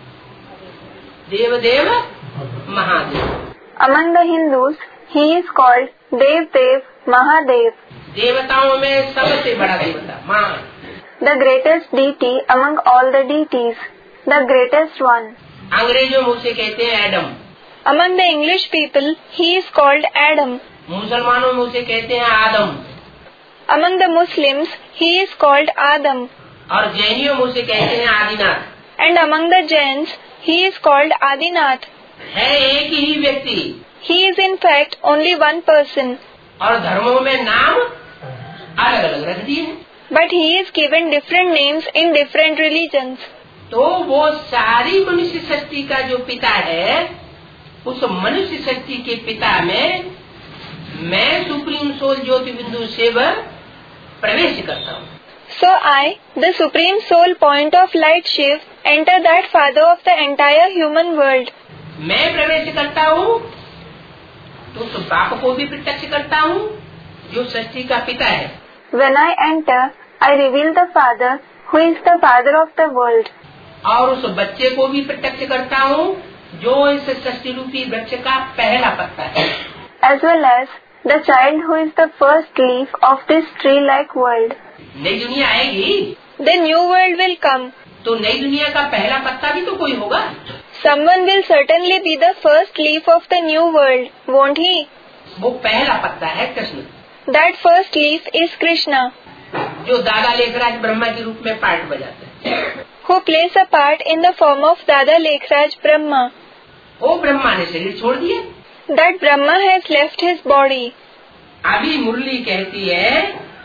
देवदेव Mahadev. Among the Hindus, he is called Dev Dev Mahadev, देवताओं में सबसे बड़ा देवता मां. the greatest deity among all the deities, the greatest one. अंग्रेजों में उसे कहते हैं Adam. Among the English people, he is called Adam. मुसलमानों में उसे कहते हैं आदम. Among the Muslims, he is called Adam. और जैनियों में उसे कहते हैं Adinath. And among the Jains, he is called Adinath. है एक ही व्यक्ति He is in fact only one person, और धर्मों में नाम अलग अलग रख दिए हैं. but he is given different names in different religions. तो वो सारी मनुष्य सृष्टि का जो पिता है उस मनुष्य सृष्टि के पिता में मैं सुप्रीम सोल ज्योति बिंदु से प्रवेश करता हूँ. So I, the Supreme Soul Point of Light Shiv, enter that Father of the entire human world. मैं प्रवेश करता हूँ तो उस बाप को भी प्रत्यक्ष करता हूँ जो सृष्टि का पिता है। When I enter, I reveal the Father, who is the Father of the world. और उस बच्चे को भी प्रत्यक्ष करता हूँ जो इस सृष्टि रूपी वृक्ष का पहला पत्ता है। As well as the child who is the first leaf of this tree-like world. नई दुनिया आएगी, The new world will come. तो नई दुनिया का पहला पत्ता भी तो कोई होगा। Someone will certainly be the first leaf of the new world, won't he? वो पहला पत्ता है Krishna. That first leaf is Krishna, जो दादा लेखराज ब्रह्मा के रूप में पार्ट बजाते हैं। who plays a part in the form of Dada Lekhraj Brahma. वो ब्रह्मा ने शरीर छोड़ दिया। That Brahma has left his body. अभी मुरली कहती है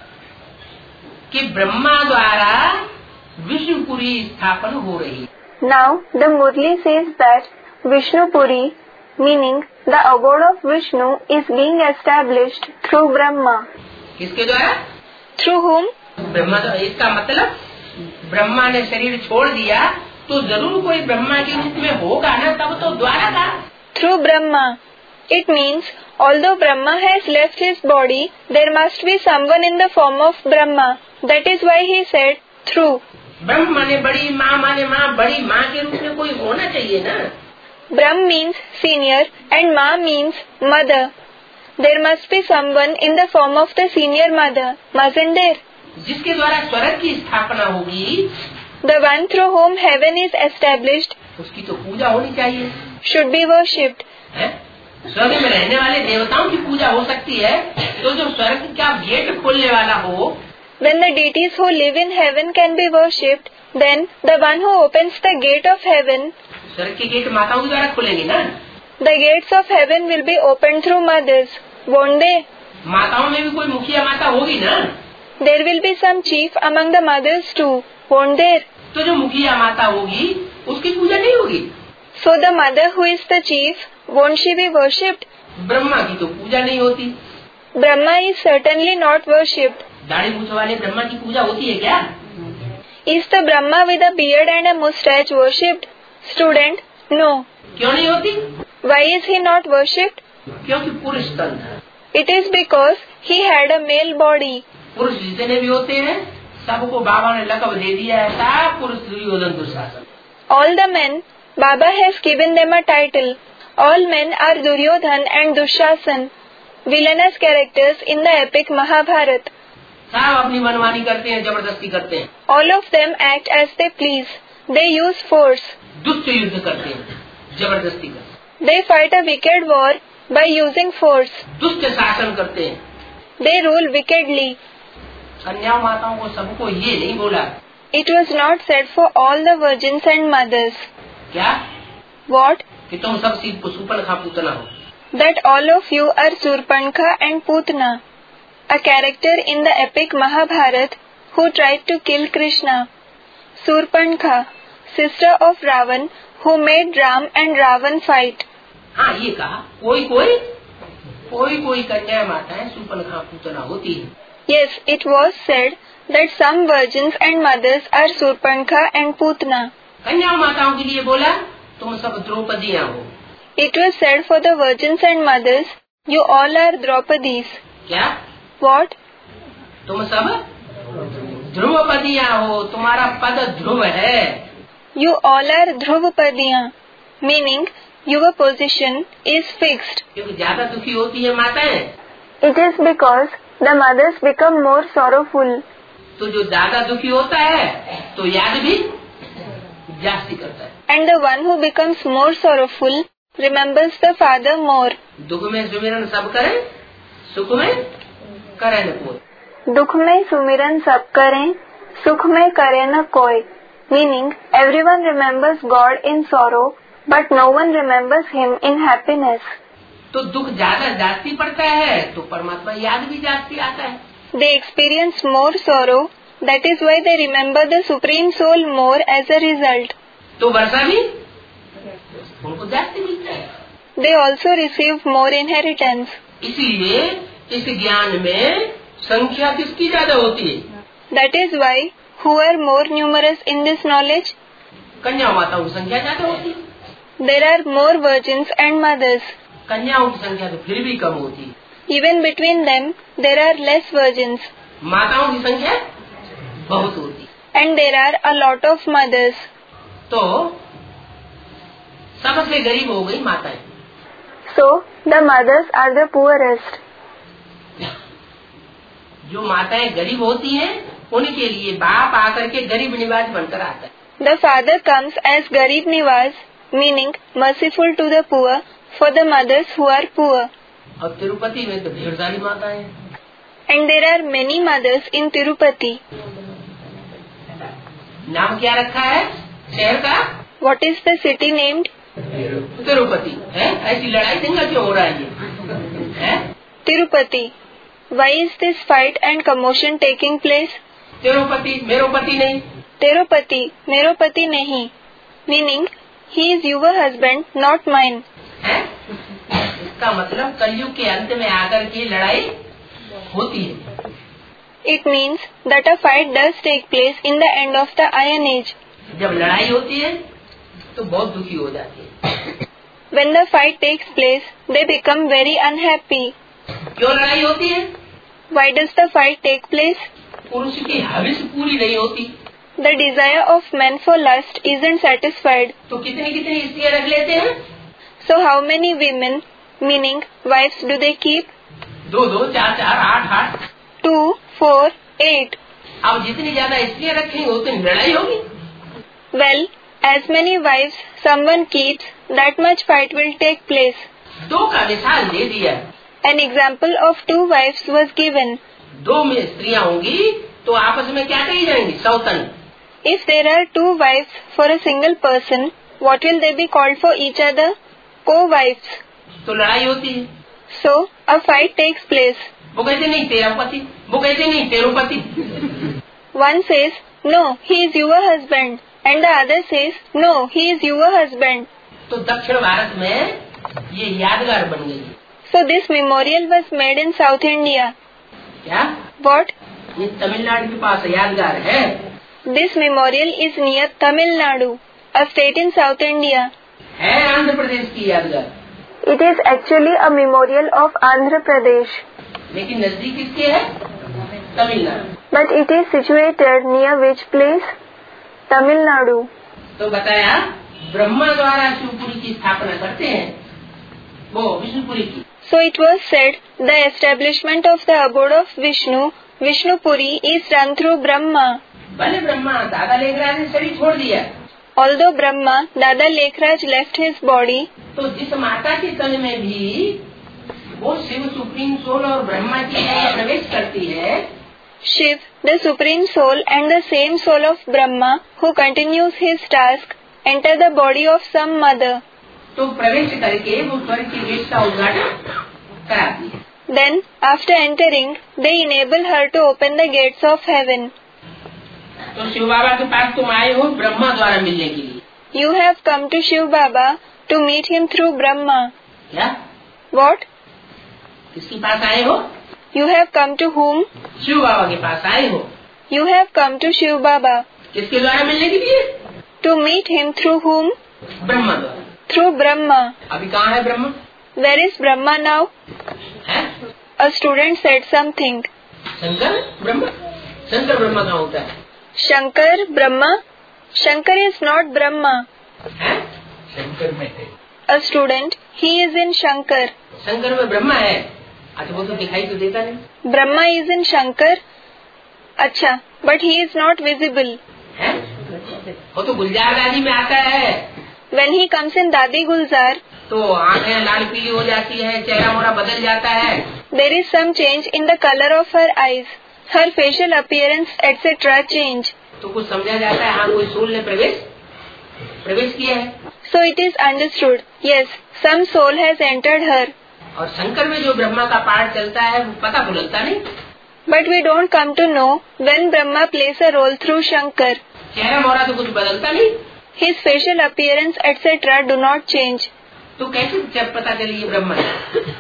कि ब्रह्मा द्वारा विष्णुपुरी स्थापन हो रही है। Now the Murli says that Vishnupuri, meaning the abode of Vishnu, is being established through Brahma. किसके द्वारा? Through whom? ब्रह्मा द्वारा। इसका मतलब ब्रह्मा ने शरीर छोड़ दिया तो जरूर कोई ब्रह्मा के रूप में होगा ना, तब तो द्वारा था। Through Brahma. It means although Brahma has left his body, there must be someone in the form of Brahma. That is why he said through. ब्रह्म माने बड़ी, माँ माने माँ, बड़ी माँ के रूप में कोई होना चाहिए ना। Brahm means senior and Ma means mother. There must be someone in the form of the senior mother, mustn't there? जिसके द्वारा स्वर्ग की स्थापना होगी, The one through whom heaven is established, उसकी तो पूजा होनी चाहिए। should be worshipped. है? स्वर्ग में रहने वाले देवताओं की पूजा हो सकती है, तो जो स्वर्ग का गेट खोलने वाला हो, When the deities who live in heaven can be worshipped, then the one who opens the gate of heaven, स्वर्ग के गेट माताओं के द्वारा खुलेंगे ना। the gates of heaven will be opened through mothers, won't they? माताओं में भी कोई मुखिया माता होगी ना। There will be some chief among the mothers too, won't there? तो जो मुखिया माता होगी उसकी पूजा नहीं होगी। So the mother who is the chief, won't she be worshipped? Brahma की तो पूजा नहीं होती। Brahma is certainly not worshipped. दाढ़ी मूछ वाले ब्रह्मा की पूजा होती है क्या? Is the Brahma with a beard and a moustache worshipped? Student, no. क्यों नहीं होती? Why is he not worshipped? क्योंकि पुरुष तन था। It is because he had a male body. पुरुष जितने भी होते हैं सबको बाबा ने लक़ब दे दिया है, सब पुरुष Duryodhan Dushasan. All the men, Baba has given them a title. All men are Duryodhan and Dushasan, villainous characters in the epic Mahabharata. सब अपनी मनमानी करते हैं, जबरदस्ती करते हैं। All of them act as they please. They use force. दुष्ट युद्ध करते हैं, जबरदस्ती करते They fight a wicked war by using force. हैं। दुष्ट शासन करते हैं। They rule wickedly. कन्या माताओं को सबको ये नहीं बोला। It was not said for all the virgins and mothers. क्या? What? कि तुम सब सुपर्णखा पूतना हो। That all of you are Surpankha and Putna, a character in the epic Mahabharata who tried to kill Krishna. Surpankha, sister of Ravan, who made Ram and Ravan fight. हाँ, ये कहा कोई कोई कोई कोई कन्या माताएं सुपर्णखा पूतना होती है। Yes, it was said that some virgins and mothers are Surpankha and Putna. कन्या माताओं के लिए बोला तुम सब द्रौपदियाँ हो। It was said for the virgins and mothers, you all are Draupadis. क्या? What? तुम सब ध्रुवपदियाँ हो, तुम्हारा पद ध्रुव है। You all are Dhruvapadiya, meaning your position is fixed. क्योंकि ज्यादा दुखी होती है माताएं, It is because the mothers become more sorrowful. तो जो ज्यादा दुखी होता है तो याद भी जास्ती करता है। And the one who becomes more sorrowful remembers the father more. दुख में सुमिरन सब करें, सुख में करे न कोई। दुख में सुमिरन सब करें, सुख में करे न कोई. Meaning, everyone remembers God in sorrow, but no one remembers Him in happiness. तो दुख ज्यादा जास्ती पड़ता है तो परमात्मा याद भी जास्ती आता है। They experience more sorrow, that is why they remember the Supreme Soul more as a result. तो वर्षा भी उनको जास्ती मिलता है। They also receive more inheritance. इसलिए इस ज्ञान में संख्या किसकी ज्यादा होती है? That is why, who are more numerous in this knowledge? कन्या माताओं की संख्या ज्यादा होती है। There are more virgins and mothers. कन्याओं की संख्या तो फिर भी कम होती है। Even between them, there are less virgins. माताओं की संख्या बहुत होती है। And there are a lot of mothers. तो सबसे गरीब हो गई माताएं। So, the mothers are the poorest. जो माताएं गरीब होती हैं, उनके लिए बाप आकर के गरीब निवाज बनकर आता है। The father comes as Garib Niwas, meaning merciful to the poor, for the mothers who are poor. और तिरुपति में तो ढेर सारी माताएं हैं। And there are many mothers in Tirupati. नाम क्या रखा है शहर का? What is the city named? Tirupati है। ऐसी लड़ाई दंगा क्यों हो रहा है ये? है? Tirupati. Why is this fight and commotion taking place? Tirupati मेरो पति नहीं। Tirupati, मेरो पति नहीं. Meaning, he is your husband, not mine. है? इसका मतलब कलयुग के अंत में आकर के लड़ाई होती है। It means that a fight does take place in the end of the Iron Age. जब लड़ाई होती है तो बहुत दुखी हो जाती है। When the fight takes place, they become very unhappy. क्यों लड़ाई होती है? Why does the fight take place? पुरुष की हविस पूरी नहीं होती। The desire of men for lust isn't satisfied. तो कितनी कितनी स्त्रियाँ रख लेते हैं? So how many women, meaning wives, do they keep? दो दो चार चार आठ आठ। Two, four, eight. अब जितनी ज्यादा स्त्रियाँ रखेंगे उतनी लड़ाई होगी। Well, as many wives someone keeps, that much fight will take place. दो का मिसाल दे दिया। An example of two wives was given. दो में स्त्रियाँ होंगी तो आपस में क्या कही जाएंगी? सौतन। If there are two wives for a single person, what will they be called for each other? Co-wives. तो लड़ाई होती है। So, a fight takes place. वो कहते नहीं तेरा पति, वो कहते नहीं तेरो पति। One says, no, he is your husband. And the other says, no, he is your husband. तो दक्षिण भारत में ये यादगार बन गई। So this memorial was made in South India. क्या? What? ये तमिलनाडु के पास यादगार है। This memorial is near Tamil Nadu, a state in South India. है आंध्र प्रदेश की यादगार। It is actually a memorial of Andhra Pradesh. लेकिन नजदीक किसके है? Tamil Nadu. But it is situated near which place? Tamil Nadu. तो बताया ब्रह्मा द्वारा शिवपुरी की स्थापना करते हैं, वो विष्णुपुरी की। So it was said the establishment of the abode of Vishnu, Vishnupuri, is done through Brahma. भले ब्रह्मा दादा लेखराज ने शरीर छोड़ दिया। Although Brahma, Dada Lekhraj left his body, तो जिस माता के तन में भी वो शिव सुप्रीम सोल और ब्रह्मा की प्रवेश करती है, Shiv, the supreme soul and the same soul of Brahma, who continues his task, enter the body of some mother. तो प्रवेश करके वो स्वर्ग की गेट का उद्घाटन कराती है। Then, after entering, they enable her to open the gates of heaven. तो शिव बाबा के पास तुम आए हो ब्रह्मा द्वारा मिलने के लिए। You have come to Shiv Baba to meet him through Brahma. क्या? What? किसके पास आए हो? You have come to whom? Shiv बाबा के पास आए हो। You have come to Shiv Baba. किसके द्वारा मिलने के लिए? To meet him through whom? Brahma द्वारा। Through Brahma. अभी कहाँ है Brahma? Where is Brahma now? है? A student said something. Shankar Brahma? Shankar Brahma कहाँ होता है? Shankar Brahma? Shankar is not Brahma. है? शंकर में है। A student, he is in Shankar. Shankar में ब्रह्मा है। अच्छा वो तो दिखाई तो देता नहीं। Brahma is in Shankar. अच्छा, but he is not visible. है? वो तो गुलजार दादी में आता है। When he comes in Dadi Gulzar, तो आंखें लाल पीली हो जाती है, चेहरा मोरा बदल जाता है। there is some change in the color of her eyes. Her facial appearance, et cetera change. तो कुछ समझा जाता है, हाँ कोई सोल ने प्रवेश प्रवेश किया है। So it is understood. Yes, some soul has entered her. और शंकर में जो ब्रह्मा का पाठ चलता है वो पता भुलता नहीं। But we don't come to know when Brahma plays a role through Shankar. चेहरा मोरा तो कुछ बदलता नहीं। His facial appearance, et cetera do not change. तो कैसे जब पता चले ये ब्रह्मा है?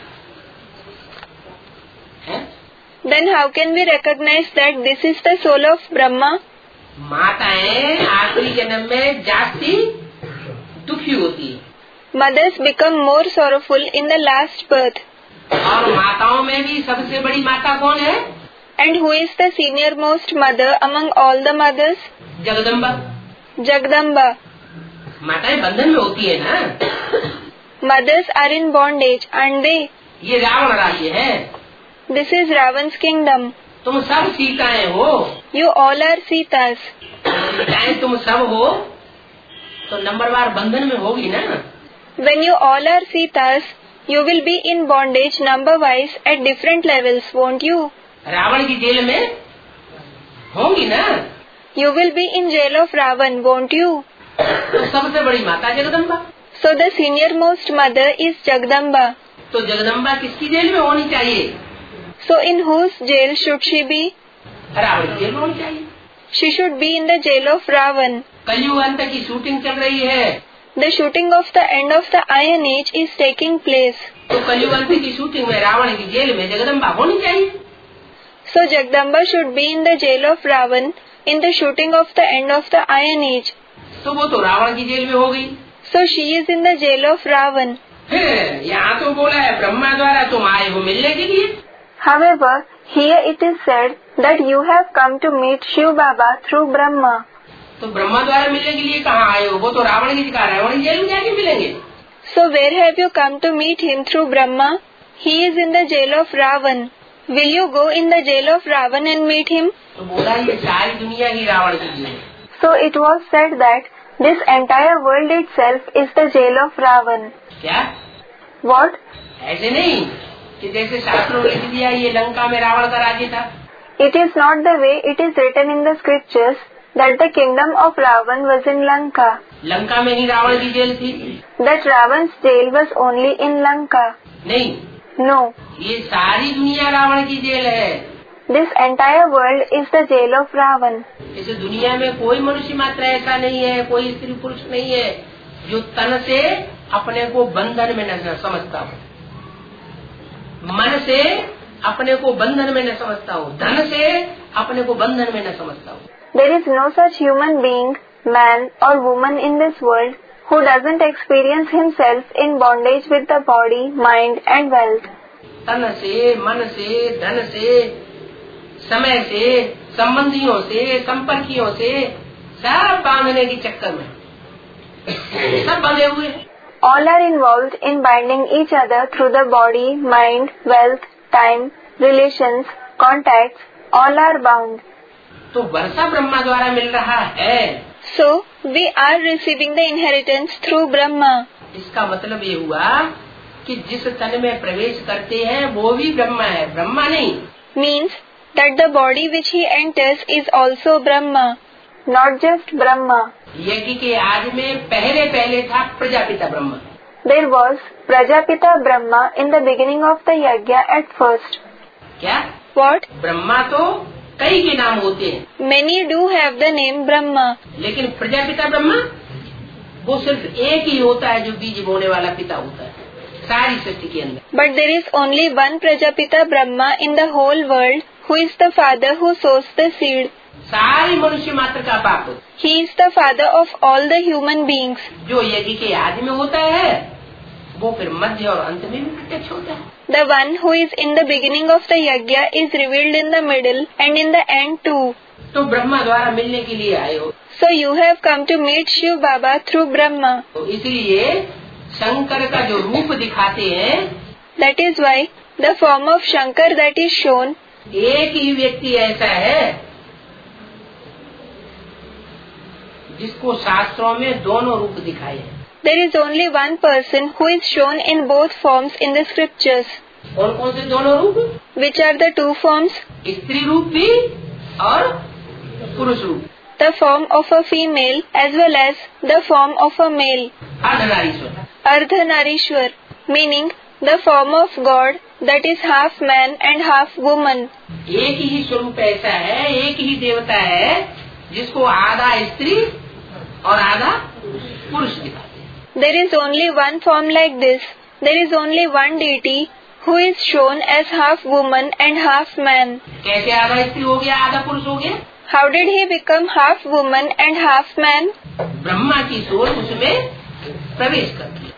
है? Then how can we recognize that this is the soul of Brahma? माताएं आखिरी जन्म में जास्ती दुखी होती है। Mothers become more sorrowful in the last birth. और माताओं में भी सबसे बड़ी माता कौन है? And who is the senior-most mother among all the mothers? Jagdamba. Jagdamba. माताएं बंधन में होती है ना। Mothers are in bondage, aren't they? ये रावण राज्य है। This is Ravan's kingdom. तुम सब सीताएं हो। You all are Sitas. सीताएं तुम सब हो तो नंबरवार बंधन में होगी ना। When you all are Sitas, you will be in bondage number-wise at different levels, won't you? Ravan की जेल में होंगी ना। You will be in jail of Ravan, won't you? तो सबसे बड़ी माता Jagdamba. So the senior-most mother is Jagdamba. तो जगदम्बा किसकी जेल में होनी चाहिए? So in whose jail should she be? Ravan की जेल में होनी चाहिए। She should be in the jail of Ravan. कलयुग अंत की शूटिंग चल रही है। The shooting of the end of the Iron Age is taking place. तो कलयुग अंत की शूटिंग में रावण की जेल में जगदम्बा होनी चाहिए। So Jagdamba should be in the jail of Ravan in the shooting of the end of the Iron Age. तो वो तो रावण की जेल में हो गई। So she is in the jail of Ravan. फिर यहाँ तो बोला है ब्रह्मा द्वारा तुम आए हो मिलने के लिए। However, here it is said that you have come to meet Shiv Baba through Brahma. तो ब्रह्मा द्वारा मिलने के लिए कहाँ आए हो? वो तो रावण की शिकार है, रावण की जेल में जाके मिलेंगे। So where have you come to meet him through Brahma? He is in the jail of Ravan. Will you go in the jail of Ravan and meet him? तो बोला ये सारी दुनिया ही रावण की जेल है। So it was said that this entire world itself is the jail of Ravan. क्या? What? ऐसे नहीं कि जैसे शास्त्रों में लिख दिया ये लंका में रावण का राज्य था। It is not the way it is written in the scriptures that the kingdom of Ravan was in Lanka. Lanka में ही रावण की जेल थी। That Ravan's jail was only in Lanka. नहीं, No. ये सारी दुनिया रावण की जेल है। This entire world is the jail of Ravan. इस दुनिया में कोई मनुष्य मात्र ऐसा नहीं है, कोई स्त्री पुरुष नहीं है जो तन से अपने को बंधन में न समझता हो, मन से अपने को बंधन में न समझता हो, धन से अपने को बंधन में न समझता हो। There is no such human being, man or woman in this world who doesn't experience himself in bondage with the body, mind and wealth. तन से, मन से, धन से, समय से, संबंधियों से, संपर्कियों से सब बांधने के चक्कर में सब बंधे हुए हैं। All are involved in binding each other through the body, mind, wealth, time, relations, contacts. All are bound. तो वर्षा ब्रह्मा द्वारा मिल रहा है। So we are receiving the inheritance through Brahma. इसका मतलब ये हुआ कि जिस तन में प्रवेश करते हैं वो भी ब्रह्मा है, ब्रह्मा नहीं। Means that the body which he enters is also Brahma, not just Brahma. यज्ञ के आदि में पहले पहले था Prajapita Brahma. There was Prajapita Brahma in the beginning of the yajna at first. क्या? What? ब्रह्मा तो कई के नाम होते हैं। Many do have the name Brahma. लेकिन प्रजापिता ब्रह्मा वो सिर्फ एक ही होता है जो बीज बोने वाला पिता होता है सारी सृष्टि के अंदर। But there is only one Prajapita Brahma in the whole world, who is the father who sows the seed. सारी मनुष्य मात्र का बाप He is the father of all the human beings. जो यज्ञ के आदि में होता है वो फिर मध्य और अंत में भी प्रत्यक्ष होता है। The one who is in the beginning of the yajna is revealed in the middle and in the end too. तो ब्रह्मा द्वारा मिलने के लिए आए हो। So you have come to meet Shiv Baba through Brahma. तो इसलिए शंकर का जो रूप दिखाते हैं, That is why the form of Shankar that is shown, एक ही व्यक्ति ऐसा है जिसको शास्त्रों में दोनों रूप दिखाए हैं। there is only one person who is shown in both forms in the scriptures. कौन कौन से दोनों रूप? Which are the two forms? स्त्री रूप भी और पुरुष रूप। The form of a female as well as the form of a male. Ardhanarishvara. Ardhanarishwar, meaning the form of God that is half man and half woman. एक ही स्वरूप ऐसा है, एक ही देवता है जिसको आधा स्त्री और आधा पुरुष दिखाते हैं। There is only one form like this. There is only one deity who is shown as half woman and half man. कैसे आधा स्त्री हो गया आधा पुरुष हो गया? How did he become half woman and half man? Brahma की सोच उसमें प्रवेश करती है।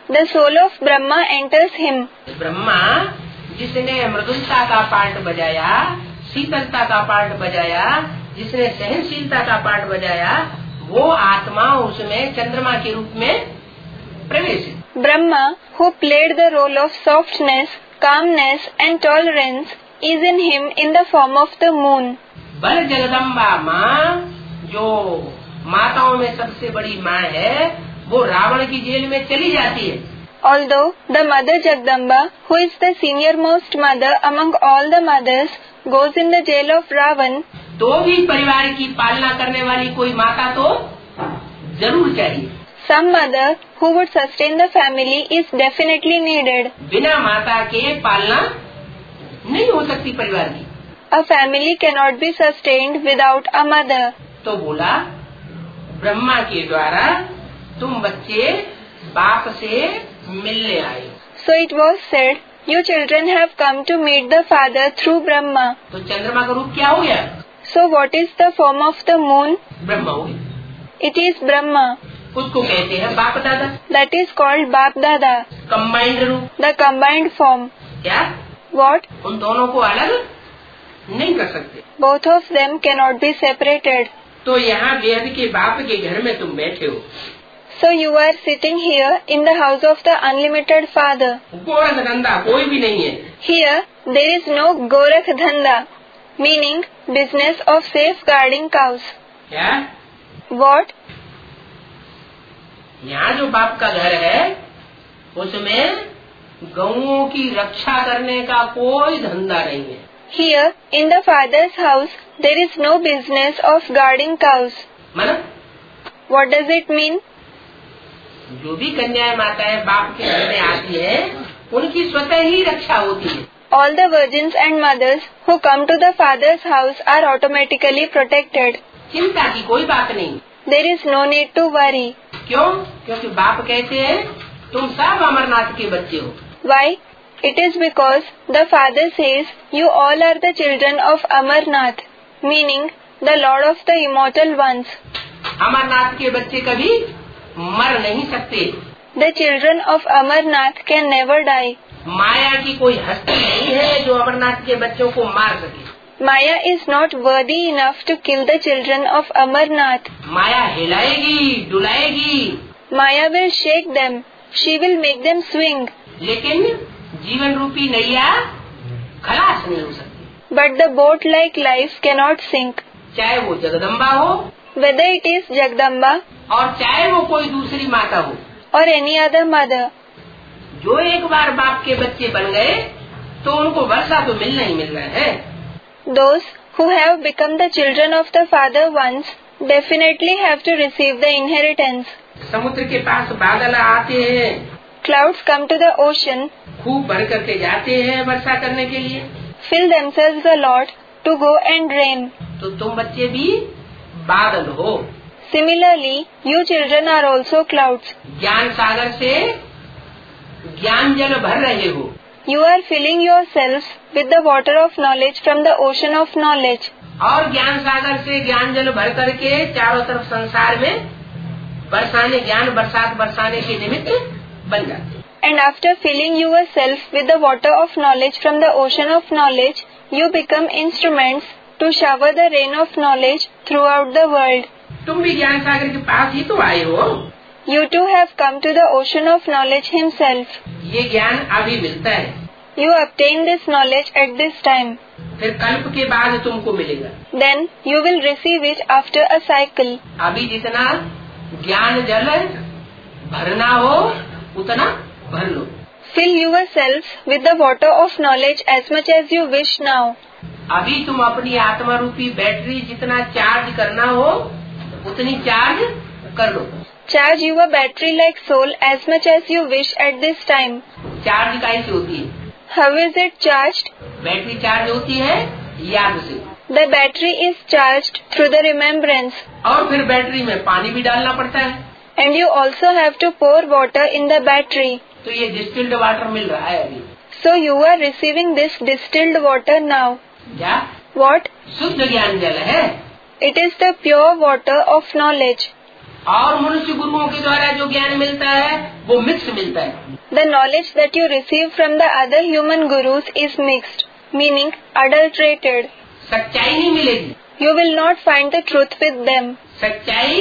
the soul of Brahma enters him. Brahma जिसने मृदुलता का पार्ट बजाया, शीतलता का पार्ट बजाया, जिसने सहनशीलता का पार्ट बजाया, वो आत्मा उसमें चंद्रमा के रूप में प्रवेशित। Brahma, who played the role of softness, calmness and tolerance, is in him in the form of the moon. बल जगदम्बा माँ, जो माताओं में सबसे बड़ी माँ है, वो रावण की जेल में चली जाती है। Although the Mother Jagdamba, who is the senior-most mother among all the mothers, goes in the jail of Ravan, तो भी परिवार की पालना करने वाली कोई माता तो जरूर चाहिए। some mother who would sustain the family is definitely needed. बिना माता के पालना नहीं हो सकती परिवार की। A family cannot be sustained without a mother. तो बोला ब्रह्मा के द्वारा तुम बच्चे बाप से मिलने आए। So it was said, you children have come to meet the father through Brahma. तो चंद्रमा का रूप क्या हो गया? So what is the form of the moon? Brahma हो गया। It is Brahma. उसको कहते हैं बाप दादा। That is called Bap Dada, combined रूप। the combined form. क्या? What? उन दोनों को अलग नहीं कर सकते। Both of them cannot be separated. तो यहाँ वेद के बाप के घर में तुम बैठे हो। So you are sitting here in the house of the unlimited father. Gorakh धंधा कोई भी नहीं है। Here there is no Gorakh Dhanda, meaning business of safeguarding cows. क्या? What? यहाँ जो बाप का घर है उसमें गऊओं की रक्षा करने का कोई धंधा नहीं है। Here in the father's house there is no business of guarding cows. मतलब What does it mean? जो भी कन्याएं माताएं बाप के घर में आती है उनकी स्वतः ही रक्षा होती है। All the virgins and mothers who come to the father's house are automatically protected. चिंता की कोई बात नहीं। There is no need to worry. क्यों? क्योंकि बाप कहते हैं तुम सब अमरनाथ के बच्चे हो। Why? It is because the father says you all are the children of Amarnath, meaning the Lord of the immortal ones. Amarnath के बच्चे कभी मर नहीं सकते। The children of Amarnath can never die. माया की कोई हस्ती नहीं है जो अमरनाथ के बच्चों को मार सके। Maya is not worthy enough to kill the children of Amarnath. Maya हिलाएगी, डुलाएगी, Maya will shake them. She will make them swing. लेकिन जीवन रूपी नैया खलास नहीं हो सकती। But the boat-like life cannot sink. चाहे वो जगदम्बा हो Whether it is Jagdamba और चाहे वो कोई दूसरी माता हो, or any other mother. जो एक बार बाप के बच्चे बन गए तो उनको वर्षा तो मिलना ही मिल रहा है। Those who have become the children of the father once definitely have to receive the inheritance. समुद्र के पास बादल आते हैं, Clouds come to the ocean, खूब भर करके जाते हैं वर्षा करने के लिए। fill themselves a lot to go and rain. तो तुम बच्चे भी बादल हो। Similarly, you children are also clouds. ज्ञान सागर से ज्ञान जल भर रहे हो। You are filling yourselves with the water of knowledge from the ocean of knowledge. और ज्ञान सागर से ज्ञान जल भर करके चारों तरफ संसार में बरसाने ज्ञान बरसात बरसाने के निमित्त बन जाते। And after filling yourself with the water of knowledge from the ocean of knowledge, you become instruments to shower the rain of knowledge throughout the world. तुम भी ज्ञान सागर के पास ही तो आए हो। You too have come to the ocean of knowledge himself. ये ज्ञान अभी मिलता है, You obtain this knowledge at this time. फिर कल्प के बाद तुमको मिलेगा। Then you will receive it after a cycle. अभी जितना ज्ञान जल भरना हो उतना भर लो। Fill yourselves with the water of knowledge as much as you wish now. अभी तुम अपनी आत्मा रूपी बैटरी जितना चार्ज करना हो उतनी चार्ज कर लो। Charge your battery like soul as much as you wish at this time. Charge कैसे होती है? How is it charged? Battery charge होती है याद से। The battery is charged through the remembrance. और फिर बैटरी में पानी भी डालना पड़ता है। And you also have to pour water in the battery. तो ये डिस्टिल्ड वाटर मिल रहा है अभी। So you are receiving this distilled water now. क्या? What? शुद्ध ज्ञान जल है। It is the pure water of knowledge. और मनुष्य गुरुओं के द्वारा जो ज्ञान मिलता है वो मिक्स मिलता है. The knowledge that you receive from the other human gurus is mixed, meaning adulterated. सच्चाई नहीं मिलेगी. You will not find the truth with them. सच्चाई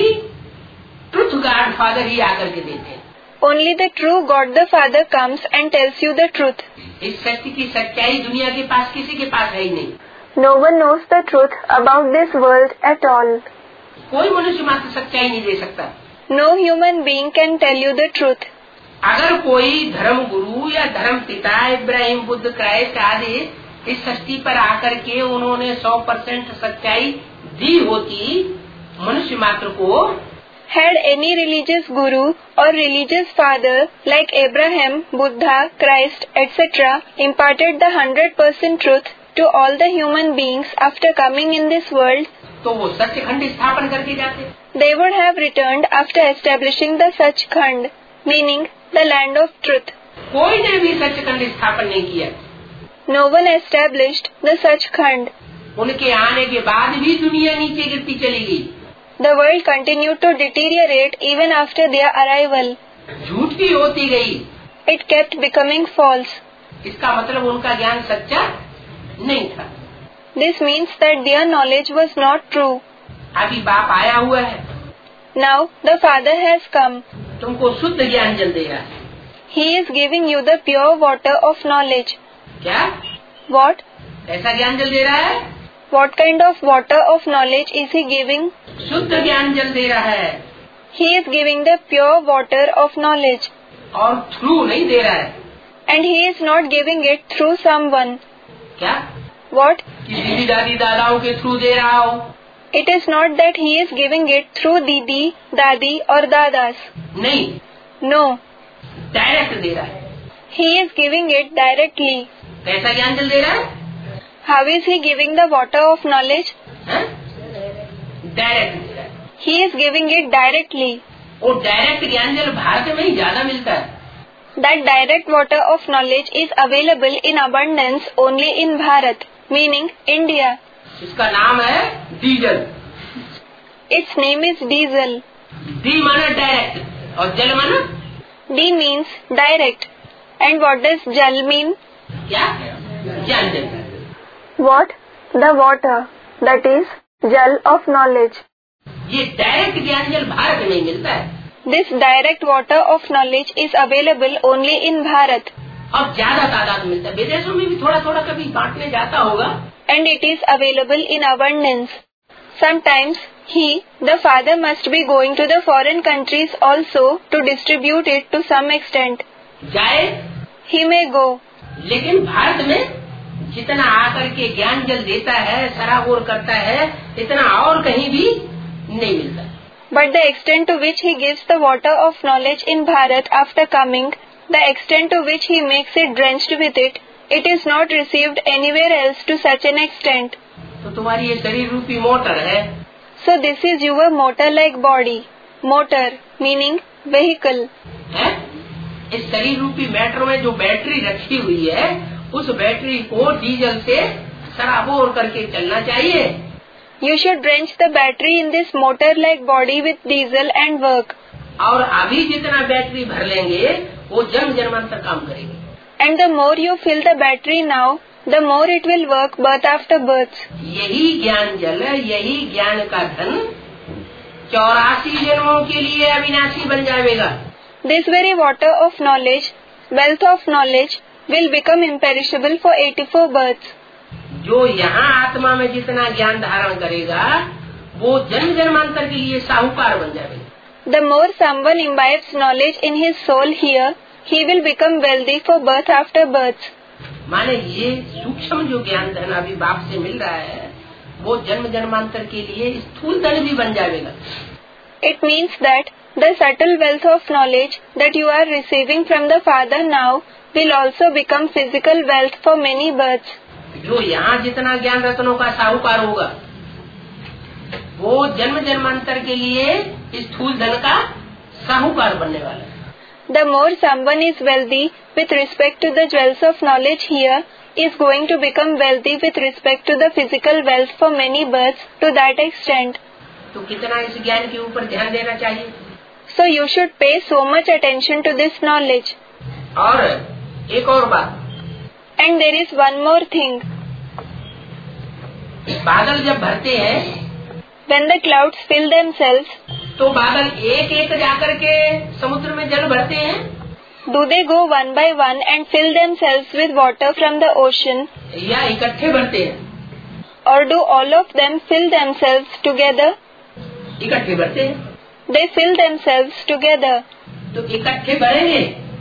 ट्रुथ गॉड फादर ही आकर के देते हैं. Only the true God the Father comes and tells you the truth. इस सत्य की सच्चाई दुनिया के पास किसी के पास है ही नहीं. No one knows the truth about this world at all. कोई मनुष्य मात्र सच्चाई नहीं दे सकता. No human being can tell you the truth. अगर कोई धर्म गुरु या धर्म पिता इब्राहिम बुद्ध क्राइस्ट आदि इस सृष्टि पर आकर के उन्होंने सौ परसेंट सच्चाई दी होती मनुष्य मात्र को, Had any religious guru or religious father like Abraham, Buddha, Christ, et cetera imparted the hundred percent truth to all the human beings after coming in this world, तो वो सचखंड स्थापन करके जाते. they would have returned after establishing the Sachkhand, meaning the land of truth. कोई ने भी सचखंड स्थापन नहीं किया. No one established the Sachkhand. उनके आने के बाद भी दुनिया नीचे गिरती चली गई. The world continued to deteriorate even after their arrival. झूठी होती गई. It kept becoming false. इसका मतलब उनका ज्ञान सच्चा नहीं था. This means that their knowledge was not true. अभी बाप आया हुआ है. Now the Father has come. तुमको शुद्ध ज्ञान जल दे रहा है. He is giving you the pure water of knowledge. क्या? What? ऐसा ज्ञान जल दे रहा है? What kind of water of knowledge is he giving? शुद्ध ज्ञान जल दे रहा है. He is giving the pure water of knowledge. और थ्रू नहीं दे रहा है. And he is not giving it through someone. क्या? What? कि दीदी दादी दादाओं के थ्रू दे रहा हो. It is not that he is giving it through Didi, Dadi or Dadas. नहीं. No. डायरेक्ट दे रहा है. He is giving it directly. कैसा ज्ञान जल दे रहा है? How is he giving the water of knowledge? Direct दे रहा है. He is giving it directly. वो डायरेक्ट ज्ञान जल भारत में ही ज्यादा मिलता है. That direct water of knowledge is available in abundance only in Bharat, meaning India. इसका नाम है diesel. Its name is diesel. D माना डायरेक्ट और जल माना? D means direct. And what does Jal mean? क्या? ज्ञान जल. What? The water. That is Jal of knowledge. ये डायरेक्ट ज्ञान जल भारत में ही मिलता है. This direct water of knowledge is available only in Bharat. और ज्यादा तादाद मिलता है. विदेशों में भी थोड़ा थोड़ा कभी बांटने जाता होगा. And it is available in abundance. Sometimes he, the father, must be going to the foreign countries also to distribute it to some extent. जाए. He may go. लेकिन भारत में जितना आकर के ज्ञान जल देता है, सराबोर करता है, इतना और कहीं भी नहीं मिलता. But the extent to which he gives the water of knowledge in Bharat after coming, the extent to which he makes it drenched with it, it is not received anywhere else to such an extent. तो तुम्हारी ये शरीर रूपी motor है. So this is your motor-like body. Motor meaning vehicle. है? इस शरीर रूपी मोटर में जो बैटरी रखी हुई है, उस बैटरी को डीजल से सराबोर करके चलना चाहिए. You should drench the battery in this motor-like body with diesel and work. और अभी जितना बैटरी भर लेंगे, वो जन्म जन्मांतर काम करेगी. And the more you fill the battery now, the more it will work birth after birth. यही ज्ञान जल, यही ज्ञान का धन चौरासी जन्मों के लिए अविनाशी बन जाएगा. This very water of knowledge, wealth of knowledge, will become imperishable for eighty-four births. जो यहाँ आत्मा में जितना ज्ञान धारण करेगा, वो जन्म जन्मांतर के लिए साहूकार बन जाएगा. The more someone imbibes knowledge in his soul here, he will become wealthy for birth after birth. माने ये सूक्ष्म जो ज्ञान धन अभी बाप से मिल रहा है, वो जन्म जन्मांतर के लिए स्थूल धन भी बन जाएगा. It means that the subtle wealth of knowledge that you are receiving from the Father now will also become physical wealth for many births. जो यहाँ जितना ज्ञान रत्नों का साहूकार होगा, वो जन्म जन्मांतर के लिए स्थूल धन का साहूकार बनने वाला है. The more someone is wealthy with respect to the jewels of knowledge here, is going to become wealthy with respect to the physical wealth for many births to that extent. तो कितना इस ज्ञान के ऊपर ध्यान देना चाहिए। So you should pay so much attention to this knowledge. और एक और बात, And there is one more thing. बादल जब भरते हैं, When the clouds fill themselves, तो बादल एक एक जाकर के समुद्र में जल भरते हैं, do they go one by one and fill themselves with water from the ocean, या इकट्ठे भरते हैं? or do all of them fill themselves together? इकट्ठे भरते हैं। They fill themselves together. तो इकट्ठे भरेंगे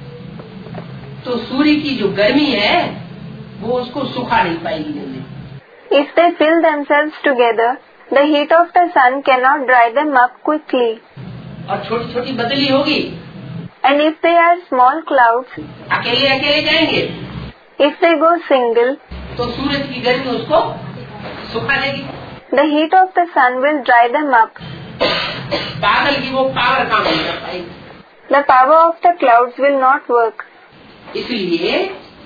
तो सूर्य की जो गर्मी है वो उसको सुखा नहीं पाएगी जल्दी। If they fill themselves together, the heat of the sun cannot dry them up quickly. और छोटी छोटी बदली होगी, And if they are small clouds, अकेले अकेले जाएंगे if they go single, तो सूरज की गर्मी उसको सुखा देगी। the heat of the sun will dry them up. बादल की वो पावर काम नहीं कर पाएगी। The power of the clouds will not work. इसलिए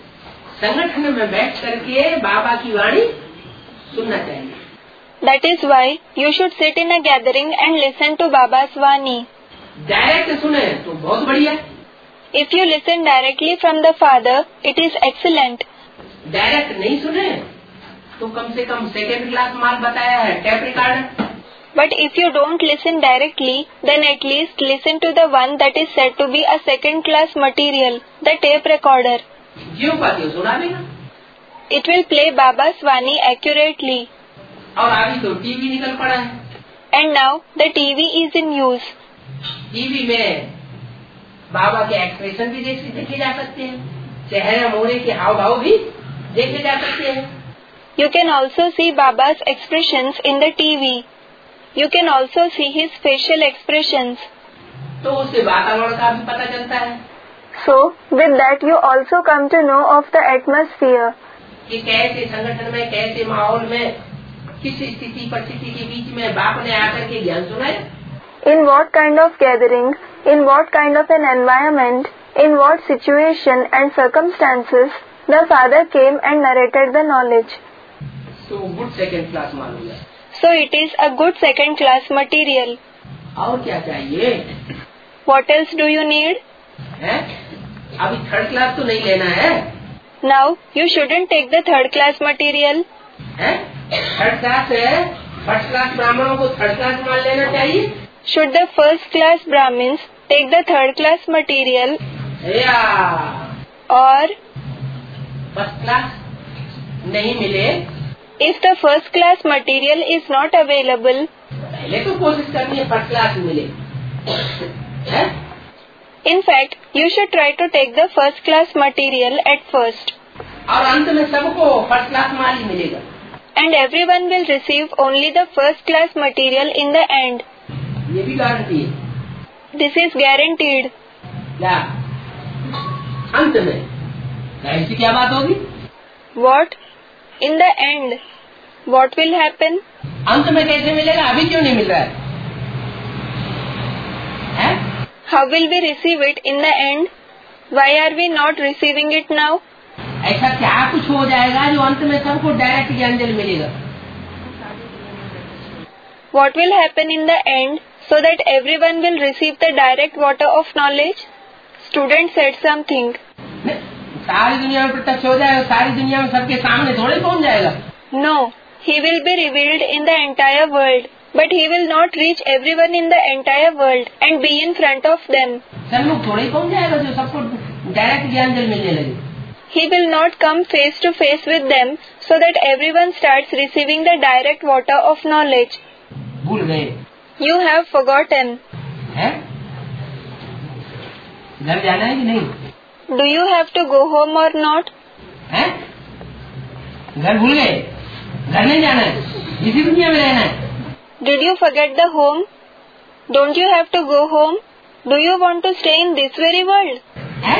संगठन में बैठ करके बाबा की वाणी सुनना चाहिए। That is why you should sit in a gathering and listen to Baba's Vani. Direct सुने तो बहुत बढ़िया, If you listen directly from the Father, it is excellent. Direct नहीं सुने तो कम से कम सेकेंड क्लास माल बताया है tape recorder. But if you don't listen directly, then at least listen to the one that is said to be a second class material, the tape recorder. ज्यों का त्यों सुना देगा। It will play Baba's Vani accurately. और अभी तो TV निकल पड़ा है। And now the T V is in use. TV में बाबा के एक्सप्रेशन भी देखे देखे जा सकते हैं, चेहरे मोहरे के हाव भाव भी देखे जा सकते हैं। You can also see Baba's expressions in the T V. You can also see his facial expressions. तो उससे वातावरण का भी पता चलता है। So, with that you also come to know of the atmosphere. कि कैसे संगठन में, कैसे माहौल में, किस स्थिति परिस्थिति के बीच में बाप ने आकर के ज्ञान सुनाया। In what kind of gathering, in what kind of an environment, in what situation and circumstances the Father came and narrated the knowledge. So good second class मालूम है। So it is a good second class material. और क्या चाहिए? What else do you need? है? अभी third class तो नहीं लेना है। Now you shouldn't take the third class material. है? थर्ड क्लास है, फर्स्ट क्लास ब्राह्मणों को थर्ड क्लास मान लेना चाहिए। Should the first class Brahmins take the third class material? या Or फर्स्ट क्लास नहीं मिले, if the first class material is not available, पहले तो कोशिश करनी है फर्स्ट क्लास मिले। है? in fact, you should try to take the first class material at first. और अंत में सबको फर्स्ट क्लास माल ही मिलेगा। And everyone will receive only the first class material in the end. ये भी गारंटी है। This is guaranteed. क्या? अंत में ऐसी क्या बात होगी? What? In the end, what will happen? अंत में कैसे मिलेगा? अभी क्यों नहीं मिल रहा है? है? How will we receive it in the end? Why are we not receiving it now? ऐसा क्या कुछ हो जाएगा जो अंत में सबको डायरेक्ट ज्ञान जल मिलेगा? What will happen in the end so that everyone will receive the direct water of knowledge? Student said something. सारी दुनिया में प्रत्यक्ष हो जाएगा, सारी दुनिया में सबके सामने थोड़े पहुंच जाएगा। No, he will be revealed in the entire world, but he will not reach everyone in the entire world and be in front of them. सन्मुख थोड़े पहुंच जाएगा जो सबको डायरेक्ट ज्ञान जल मिलने लगे। He will not come face to face with them so that everyone starts receiving the direct water of knowledge. भूल गए। You have forgotten. है? घर जाना है कि नहीं? Do you have to go home or not? है? घर भूल गए? घर नहीं जाना है, इसी दुनिया में रहना है। Did you forget the home? Don't you have to go home? Do you want to stay in this very world? है?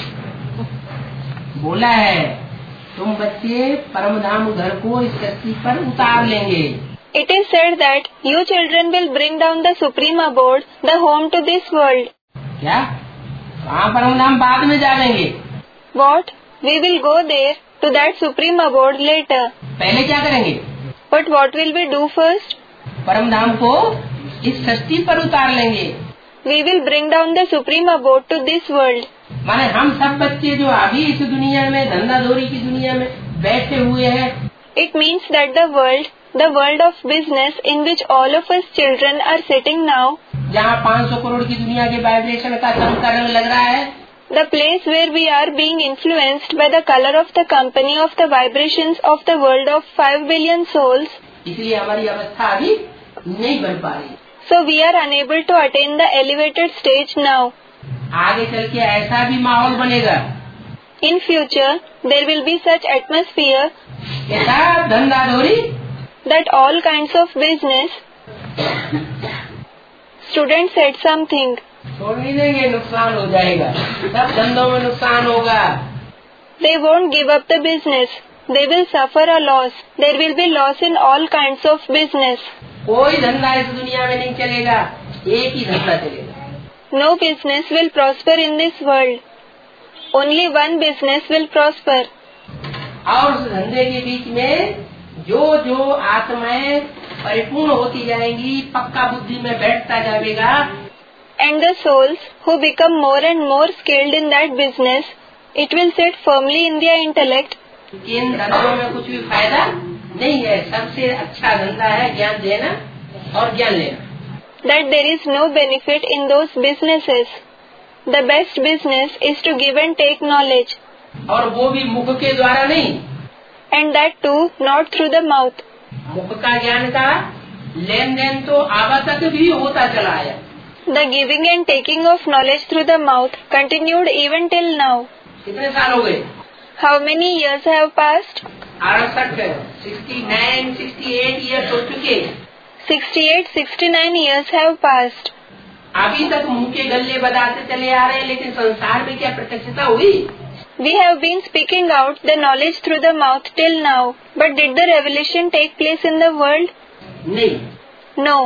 बोला है तुम बच्चे परमधाम घर को इस धरती पर उतार लेंगे। It is said that you children will bring down the supreme abode, the home to this world. क्या? वहाँ परमधाम बाद में जा लेंगे। What? We will go there to that supreme abode later. पहले क्या करेंगे? But what will we do first? परमधाम को इस सृष्टि पर उतार लेंगे। We will bring down the supreme abode to this world. माने हम सब बच्चे जो अभी इस दुनिया में धंधाधोरी की दुनिया में बैठे हुए हैं, It means that the world, the world of business in which all of us children are sitting now, जहाँ पाँच सौ करोड़ की दुनिया के वाइब्रेशन का सबका रंग लग रहा है, the place where we are being influenced by the color of the company of the vibrations of the world of five billion souls, इसलिए हमारी अवस्था अभी नहीं बन पा रही। so we are unable to attain the elevated stage now. आगे चल के ऐसा भी माहौल बनेगा, In future, there will be such atmosphere कि सब धंधाधोरी that all kinds of business, students said something, छोड़ नहीं देंगे, नुकसान हो जाएगा, सब धंधों में नुकसान होगा। they won't give up the business, they will suffer a loss, there will be loss in all kinds of business. कोई धंधा इस दुनिया में नहीं चलेगा, एक ही धंधा चलेगा। No business will prosper in this world. Only one business will prosper. और उस धंधे के बीच में जो जो आत्माएं परिपूर्ण होती जाएंगी, पक्का बुद्धि में बैठता जाएगा, And the souls who become more and more skilled in that business, it will sit firmly in their intellect कि इन धंधों में कुछ भी फायदा नहीं है, सबसे अच्छा धंधा है ज्ञान देना और ज्ञान लेना। that there is no benefit in those businesses. The best business is to give and take knowledge, और वो भी मुख के द्वारा नहीं, and that too not through the mouth. मुख का ज्ञान का लेन देन तो आवा तक भी होता चला आया। The giving and taking of knowledge through the mouth continued even till now. कितने साल हो गए? How many years have passed? अड़सठ, sixty nine, sixty eight years हो चुके। sixty-eight, sixty-nine years have passed. अभी तक मुंह के गल्ले बताते चले आ रहे हैं, लेकिन संसार में क्या प्रत्यक्षता हुई? We have been speaking out the knowledge through the mouth till now, but did the revelation take place in the world? नहीं। No.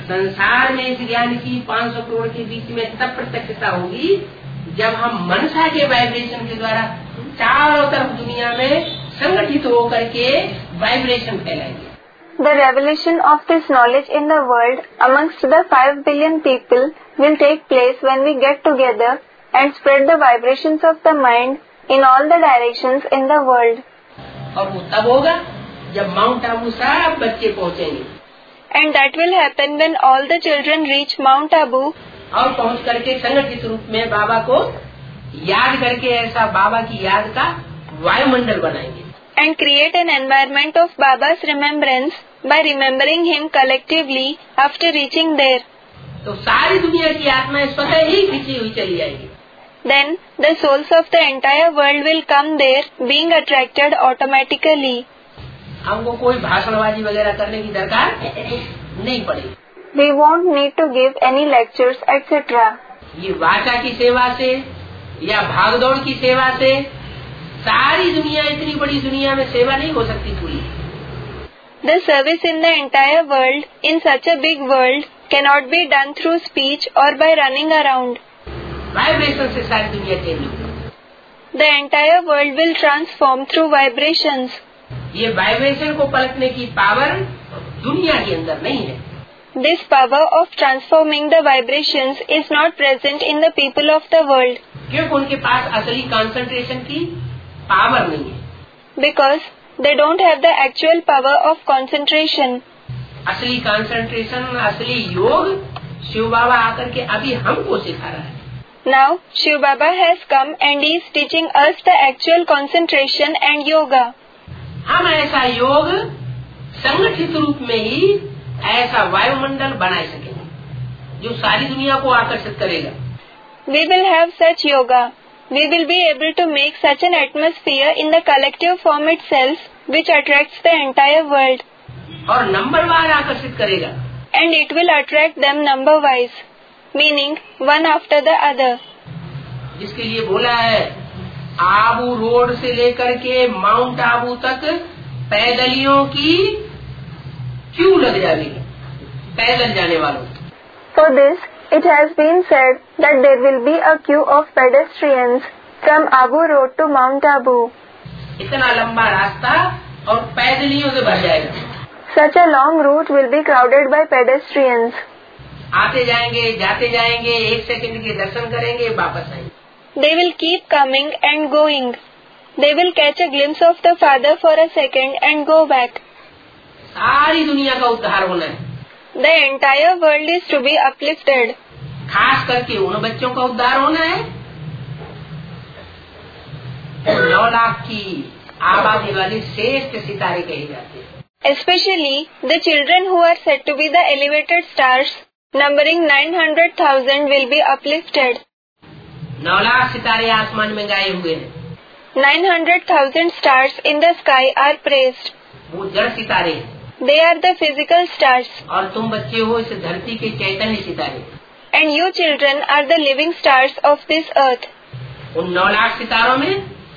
संसार में इस ज्ञान की पाँच सौ करोड़ के बीच में तब प्रत्यक्षता होगी जब हम मनसा के वाइब्रेशन के द्वारा चारों तरफ दुनिया में संगठित होकर के वाइब्रेशन फैलाएंगे। The revelation of this knowledge in the world amongst the five billion people will take place when we get together and spread the vibrations of the mind in all the directions in the world. और वो तब होगा जब mount Abu सब बच्चे पहुँचेंगे। And that will happen when all the children reach Mount Abu. और पहुँच करके संगठित रूप में बाबा को याद करके ऐसा बाबा की याद का वायुमंडल बनाएंगे। And create an environment of Baba's remembrance by remembering him collectively after reaching there. तो सारी दुनिया की आत्माएं स्वतः ही खींची हुई चली जाएगी। Then the souls of the entire world will come there, being attracted automatically. हमको कोई भाषणबाजी वगैरह करने की दरकार नहीं पड़ेगी। We won't need to give any lectures, et cetera. ये वाचा की सेवा से या भागदौड़ की सेवा से सारी दुनिया, इतनी बड़ी दुनिया में सेवा नहीं हो सकती पूरी। The service in the entire world, in such a big world, cannot be done through speech or by running around. Vibration से सारी दुनिया चेंज होगी। The entire world will transform through vibrations. ये वाइब्रेशन को पलटने की पावर दुनिया के अंदर नहीं है। This power of transforming the vibrations is not present in the people of the world. क्योंकि उनके पास असली कंसंट्रेशन की पावर नहीं है। Because they don't have the actual power of concentration. असली कंसंट्रेशन, असली योग शिव बाबा आकर के अभी हमको सिखा रहा है। Now Shiv Baba has come and he is teaching us the actual concentration and yoga. हम ऐसा योग संगठित रूप में ही ऐसा वायुमंडल बना सकेंगे जो सारी दुनिया को आकर्षित करेगा। We will have such yoga. We will be able to make such an atmosphere in the collective form itself which attracts the entire world. और नंबरवार आकर्षित करेगा। And it will attract them number wise, meaning one after the other. जिसके लिए बोला है Abu road से लेकर के माउंट आबू तक पैदलियों की क्यू लग जाएगी, पैदल जाने वालों। For this, it has been said that there will be a queue of pedestrians from Abu Road to Mount Abu. इतना लंबा रास्ता और पैदलियों से भर जाएगा। Such a long route will be crowded by pedestrians. आते जाएंगे, जाते जाएंगे, एक सेकंड के दर्शन करेंगे, वापस आएंगे। They will keep coming and going. They will catch a glimpse of the Father for a second and go back. सारी दुनिया का उद्धार होना है। The entire world is to be uplifted. खास करके उन बच्चों का उद्धार होना है नौ लाख की आबादी वाली श्रेष्ठ सितारे कहे जाते हैं। Especially the children who are said to be the elevated stars, numbering nine hundred thousand, will be uplifted. नौ लाख सितारे आसमान में गाए हुए हैं। Nine hundred thousand stars in the sky are praised. वो जड़ सितारे हैं। They are the physical stars. और तुम बच्चे हो इस धरती के चैतन्य सितारे। And you children are the living stars of this earth. उन नौ लाख सितारों में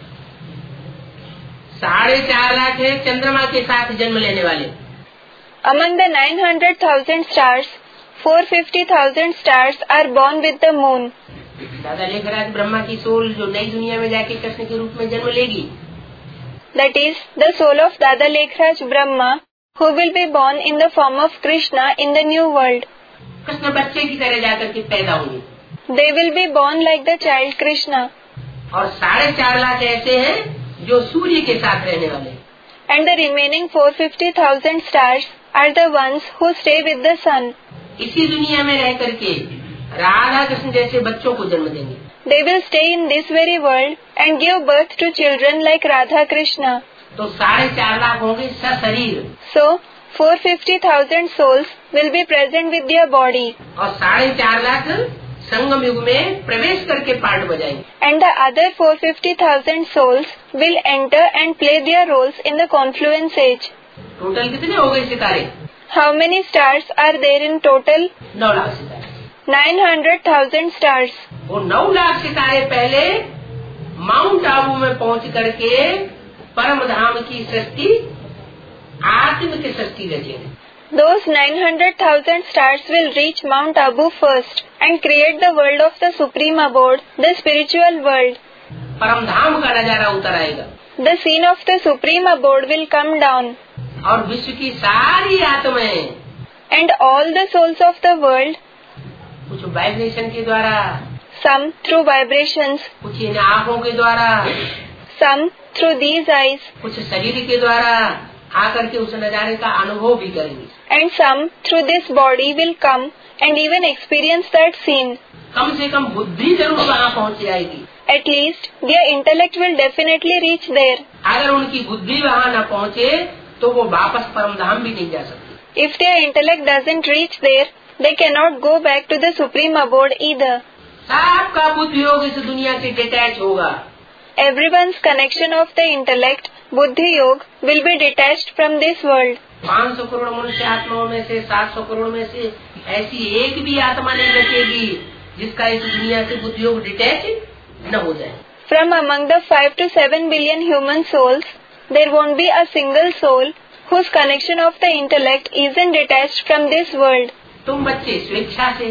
साढ़े चार लाख है चंद्रमा के साथ जन्म लेने वाले। Among the nine hundred thousand stars, four hundred fifty thousand stars are born with the moon. दादा लेखराज ब्रह्मा की सोल जो नई दुनिया में जाके कृष्ण के रूप में जन्म लेगी। That is the soul of Dada Lekhraj Brahma, who will be born in the form of Krishna in the new world. Krishna बच्चे की तरह जाकर के पैदा होंगे। They will be born like the child Krishna. और साढ़े चार लाख ऐसे हैं जो सूर्य के साथ रहने वाले हैं। And the remaining four hundred fifty thousand stars are the ones who stay with the sun. इसी दुनिया में रह करके राधा कृष्ण जैसे बच्चों को जन्म देंगे। They will stay in this very world and give birth to children like Radha Krishna. तो साढ़े चार लाख होंगे सशरीर। So, four hundred fifty thousand souls will be present with their body. और साढ़े चार लाख संगम युग में प्रवेश करके पार्ट बजाएंगे। And the other four hundred fifty thousand souls will enter and play their roles in the confluence age. Total कितने हो गए सितारे? How many stars are there in total? नौ लाख सितारे। Nine hundred thousand stars. वो नौ लाख सितारे पहले mount Abu में पहुंच करके परम धाम की सृष्टि आत्म की सृष्टि रचेंगे। Those nine hundred thousand stars will reach Mount Abu first and create the world of the Supreme Abode, the spiritual world. परम धाम का नजारा उतर आएगा। The scene of the Supreme Abode will come down. और विश्व की सारी आत्माएं And all the souls of the world, कुछ वाइब्रेशन के द्वारा, some through vibrations, कुछ इन आँखों के द्वारा, some through these eyes, कुछ शरीर के द्वारा आकर के उस नजारे का अनुभव भी करेंगे। and some through this body will come and even experience that scene. कम से कम बुद्धि जरूर वहाँ पहुँच जाएगी। At least their intellect will definitely reach there. अगर उनकी बुद्धि वहाँ न पहुँचे तो वो वापस परम धाम भी नहीं जा सकती। If their intellect doesn't reach there, they cannot go back to the Supreme Abode either. सबका बुद्धि योग इस दुनिया से डिटैच होगा। Everyone's connection of the intellect, Buddhi Yoga, will be detached from this world. पाँच सौ करोड़ मनुष्य आत्माओं में से सात सौ करोड़ में से ऐसी एक भी आत्मा नहीं बचेगी जिसका इस दुनिया से बुद्धि योग डिटैच न हो जाए। From among the five to seven billion human souls, there won't be a single soul whose connection of the intellect isn't detached from this world. तुम बच्चे स्वेच्छा से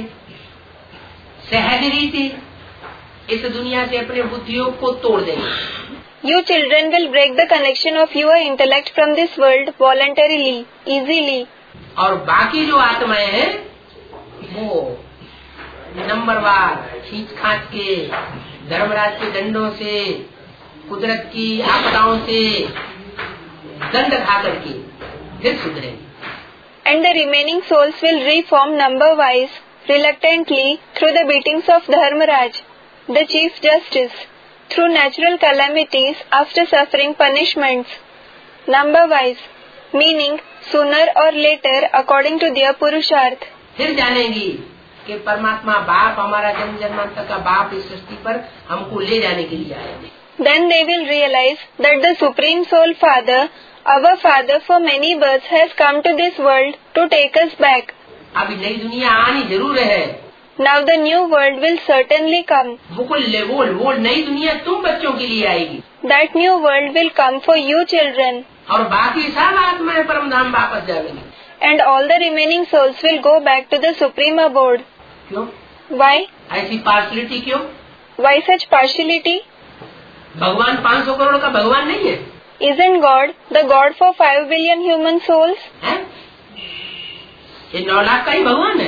सहज रीति इस दुनिया से अपने बुद्धि योग को तोड़ देंगे। You children will break the connection of your intellect from this world voluntarily, easily. और बाकी जो आत्माएं हैं वो नंबरवार खींच खाच के धर्मराज के दंडों से, कुदरत की आपदाओं से दंड खा करके फिर सुधरेंगे। And the remaining souls will reform number-wise, reluctantly, through the beatings of Dharmaraj, the Chief Justice, through natural calamities after suffering punishments. Number-wise, meaning sooner or later according to their Purusharth. फिर जानेंगी कि परमात्मा बाप हमारा जन्म जन्मांतर का बाप इस सृष्टि पर हमको ले जाने के लिए आया है। Then they will realize that the Supreme Soul Father, our Father for many births, has come to this world to take us back. अभी नई दुनिया आनी जरूर है। Now the new world will certainly come. वो वो वो नई दुनिया तुम बच्चों के लिए आएगी। That new world will come for you children. और बाकी सब आत्माएं परम धाम वापस जाएंगी। And all the remaining souls will go back to the Supreme Abode. क्यों? Why? ऐसी पार्शलिटी क्यों? Why such partiality? भगवान पाँच सौ करोड़ का भगवान नहीं है। Isn't God the God for five billion human souls? है? ये नौ लाख का ही भगवान है।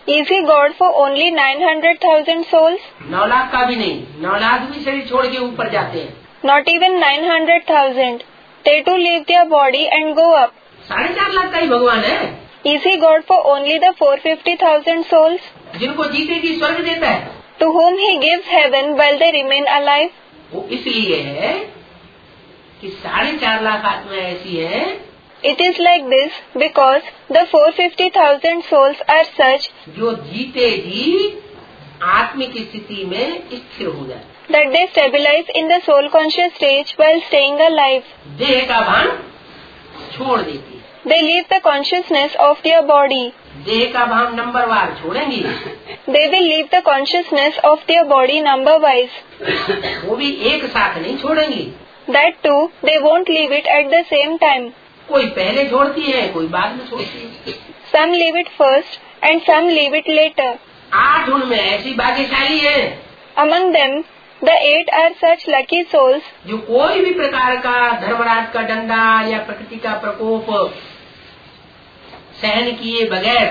Is he God for only nine hundred thousand souls? नौ लाख का भी नहीं, नौ लाख भी शरीर छोड़ के ऊपर जाते हैं। Not even nine hundred thousand. They too leave their body and go up. साढ़े चार लाख का ही भगवान है। Is he God for only the four hundred fifty thousand souls? जिनको जीते की स्वर्ग देता है। To whom he gives heaven while they remain alive? वो इसलिए है कि साढ़े चार लाख आत्माएं ऐसी हैं। It is like this because the four hundred fifty thousand souls are such जो जीते जी आत्मिक स्थिति में स्थिर हो जाए, that they stabilize in the soul conscious stage while staying alive. देह का भान छोड़ देती है। They leave the consciousness of their body. देह का भान नंबरवार छोड़ेंगी। They will leave the consciousness of their body number wise. वो भी एक साथ नहीं छोड़ेंगी। That too, they won't leave it at the same time. कोई पहले छोड़ती है, कोई बाद में छोड़ती है। Some leave it first and some leave it later. आठ उनमें ऐसी भाग्यशाली है। Among them, the eight are such lucky souls जो कोई भी प्रकार का धर्मराज का डंडा या प्रकृति का प्रकोप सहन किए बगैर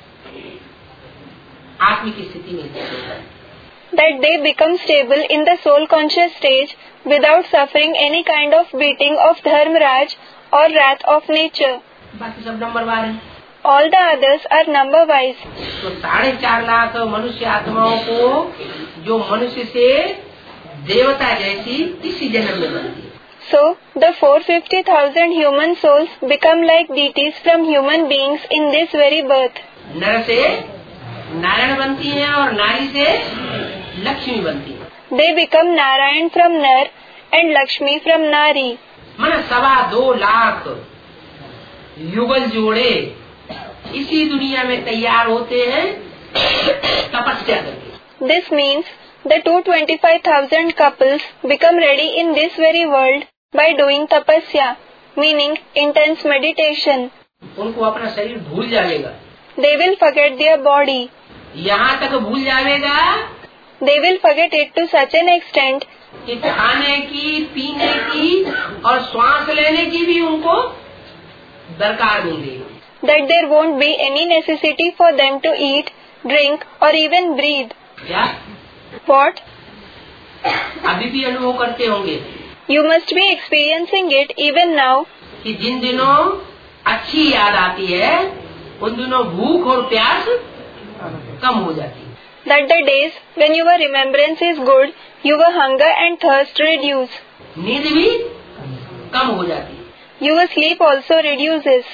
आत्मिक स्थिति में स्थित होता है। that they become stable in the soul conscious stage without suffering any kind of beating of dharmaraj or wrath of nature. बाकी सब नंबरवार हैं। All the others are number wise. तो साढ़े चार लाख मनुष्य आत्माओं को जो मनुष्य से देवता जैसी इसी जन्म में बनती है। So, the four hundred fifty thousand human souls become like deities from human beings in this very birth. नर से नारायण बनती हैं और नारी से लक्ष्मी बनती है। They become Narayan from Nar and Lakshmi from Nari. मन सवा दो लाख युगल जोड़े इसी दुनिया में तैयार होते हैं तपस्या करके। This means the two hundred twenty-five thousand couples become ready in this very world by doing tapasya, meaning intense meditation. उनको अपना शरीर भूल जाएगा। They will forget their body. यहाँ तक भूल जाएगा They will forget it to such an extent कि खाने की, पीने की और श्वास लेने की भी उनको दरकार नहीं रहेगी। that there won't be any necessity for them to eat, drink or even breathe. क्या? What? अभी भी अनुभव करते होंगे You must be experiencing it even now कि जिन दिनों अच्छी याद आती है उन दिनों भूख और प्यास कम हो जाती है। that the days when your remembrance is good, your hunger and thirst reduce. नींद भी कम हो जाती है। Your sleep also reduces.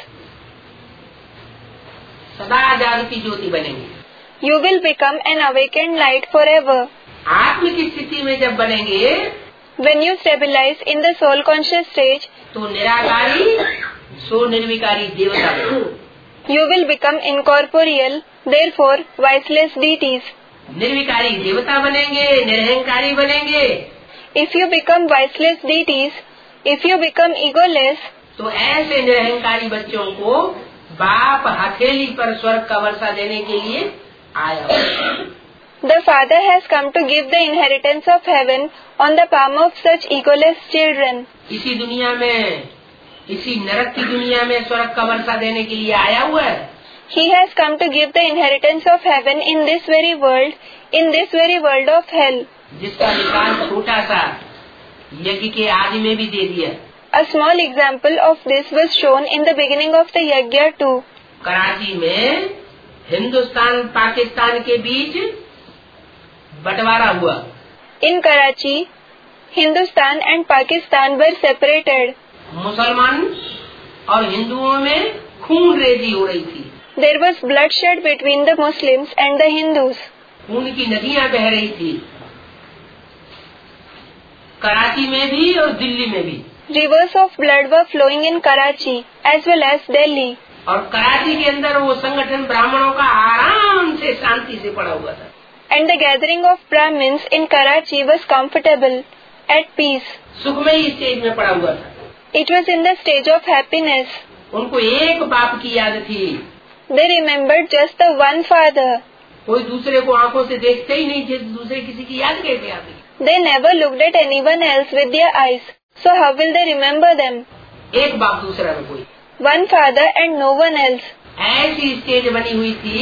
सदा जागती ज्योति बनेंगे। You will become an awakened light forever. आत्मिक स्थिति में जब बनेंगे When you stabilize in the soul conscious stage, तो निराकारी सो निर्विकारी देवता बनेंगे। you will become incorporeal, therefore voiceless deities. निर्विकारी देवता बनेंगे, निरहंकारी बनेंगे। If you become voiceless deities, if you become egoless, तो ऐसे निरहंकारी बच्चों को बाप हथेली पर स्वर्ग का वर्षा देने के लिए आया। the Father has come to give the inheritance of heaven on the palm of such egoless children. इसी दुनिया में, इसी नरक की दुनिया में स्वर्ग का वर्षा देने के लिए आया हुआ है। He has come to give the inheritance of heaven in this very world, in this very world of hell. जिसका मिसाल छोटा सा यज्ञ के आदि में भी दे दिया। A small example of this was shown in the beginning of the yajna too. Karachi में हिंदुस्तान पाकिस्तान के बीच बंटवारा हुआ। In Karachi, Hindustan and Pakistan were separated. मुसलमान और हिंदुओं में खून रेजी हो रही थी। There was bloodshed between the Muslims and the Hindus. खून की नदियां बह रही थी, कराची में भी और दिल्ली में भी। Rivers of blood were flowing in Karachi as well as Delhi. और कराची के अंदर वो संगठन ब्राह्मणों का आराम से शांति से पड़ा हुआ था। And the gathering of Brahmins in Karachi was comfortable, at peace. सुखमयी स्टेज में पड़ा हुआ था। It was in the stage of happiness. उनको एक बाप की याद थी। They remembered just the one Father. कोई दूसरे को आंखों से देखते ही नहीं थे, दूसरे किसी की याद कैसे आती? They never looked at anyone else with their eyes. So how will they remember them? एक बाप दूसरा में कोई। One Father and no one else. ऐसी स्टेज बनी हुई थी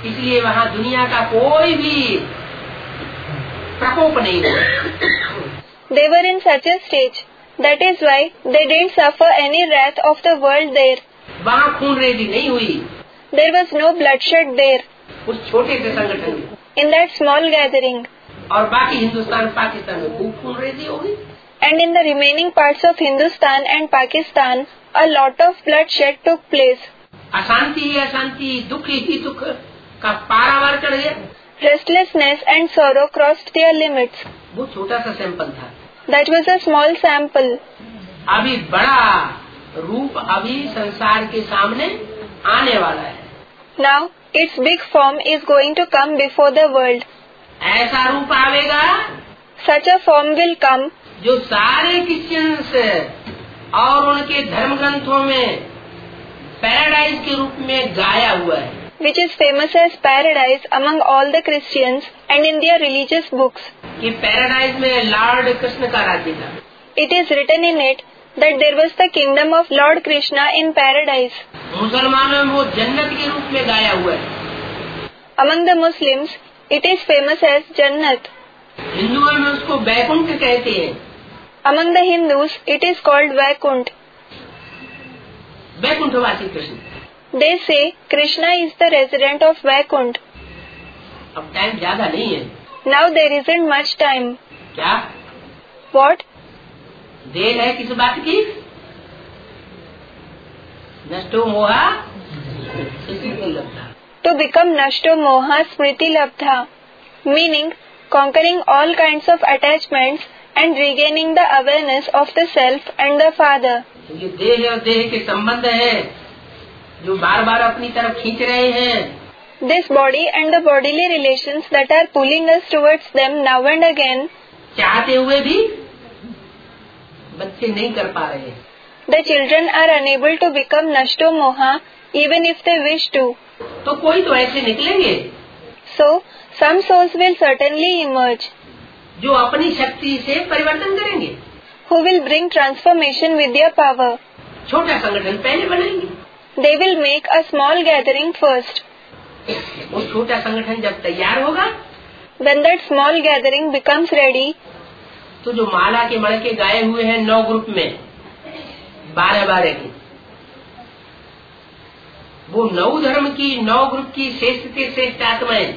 इसलिए वहाँ दुनिया का कोई भी प्रकोप नहीं हुआ। They were in such a stage. That is why they didn't suffer any wrath of the world there. वहाँ खून रेजी नहीं हुई। There was no bloodshed there. उस छोटे से संगठन में, in that small gathering. और बाकी हिंदुस्तान पाकिस्तान में खूब खून रेजी होगी। And in the remaining parts of Hindustan and Pakistan, a lot of bloodshed took place. अशांति ही अशांति, दुख ही दुख का पारावार चढ़ गया। Restlessness and sorrow crossed their limits. वो छोटा सा सैंपल था। That was a small sample. अभी बड़ा रूप अभी संसार के सामने आने वाला है। Now its big form is going to come before the world. ऐसा रूप आवेगा, Such a form will come, जो सारे क्रिश्चियंस और उनके धर्म ग्रंथों में पैराडाइज के रूप में गाया हुआ है, which is famous as paradise among all the Christians and in their religious books. कि पैराडाइज में लॉर्ड कृष्ण का राज्य था। It is written in it that there was the kingdom of Lord Krishna in paradise. मुसलमानों में वो जन्नत के रूप में गाया हुआ है। Among the Muslims, it is famous as Jannat. हिंदुओं में उसको वैकुंठ कहते हैं। Among the Hindus, it is called Vaikunt. वैकुंठवासी Krishna. They say Krishna is the resident of Vaikunt. अब टाइम ज्यादा नहीं है। Now there isn't much time. क्या What? देर है किस बात की? नष्टो मोहा स्मृति लब्धा। To become Nashto Moha Smriti Labdha, meaning conquering all kinds of attachments and regaining the awareness of the self and the Father. ये देह और देह के संबंध है जो बार बार अपनी तरफ खींच रहे हैं। This body and the bodily relations that are pulling us towards them now and again, चाहते हुए भी बच्चे नहीं कर पा रहे हैं। the children are unable to become Nashto Moha even if they wish to. तो कोई तो ऐसे निकलेंगे So, some souls will certainly emerge, जो अपनी शक्ति से परिवर्तन करेंगे। who will bring transformation with their power. छोटा संगठन पहले बनाएंगे। They will make a small gathering first. वो छोटा संगठन जब तैयार होगा, When that small gathering becomes ready, तो जो माला के मड़के गाए हुए हैं नौ ग्रुप में, बारह बारह की, वो नौ धर्म की नौ ग्रुप की श्रेष्ठ से श्रेष्ठ आत्माएं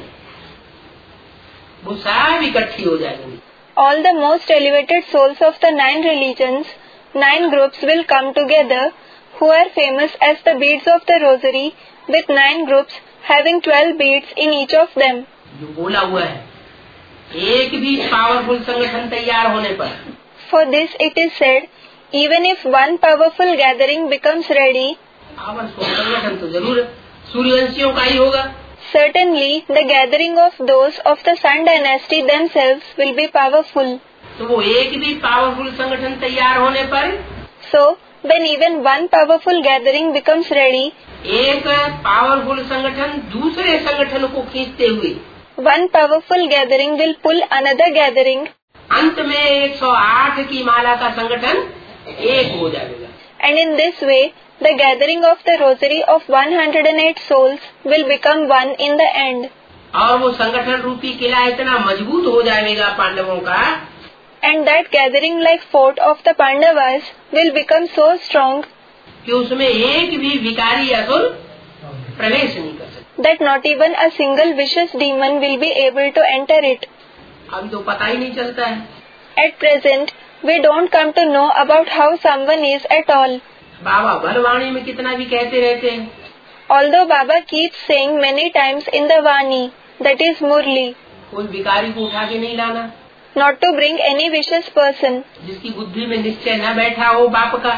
वो सब इकट्ठी हो जाएंगी। all the most elevated souls of the nine religions, nine groups will come together, who are famous as the beads of the rosary, with nine groups having twelve beads in each of them. जो बोला हुआ है, एक भी powerful संगठन तैयार होने पर, For this it is said, even if one powerful gathering becomes ready, powerful संगठन तो जरूर सूर्यवंशियों का ही होगा। certainly the gathering of those of the Sun dynasty themselves will be powerful. तो वो एक भी पावरफुल संगठन तैयार होने पर, So, when even one powerful gathering becomes ready, एक पावरफुल संगठन दूसरे संगठन को खींचते हुए one powerful gathering will pull another gathering, अंत में एक सौ आठ की माला का संगठन एक हो जाएगा। and in this way, the gathering of the rosary of one hundred eight souls will become one in the end. और वो संगठन रूपी किला इतना मजबूत हो जाएगा पांडवों का, And that gathering like fort of the Pandavas will become so strong कि उसमें एक भी विकारी असुर प्रवेश नहीं कर सकते। that not even a single vicious demon will be able to enter it. अभी तो पता ही नहीं चलता है। At present, we don't come to know about how someone is at all. बाबा भलवाणी में कितना भी कहते रहते हैं, Although Baba keeps saying many times in the Vani, that is Murli, कोई विकारी को उठा के नहीं लाना, not to bring any vicious person. जिसकी बुद्धि में निश्चय न बैठा हो बाप का,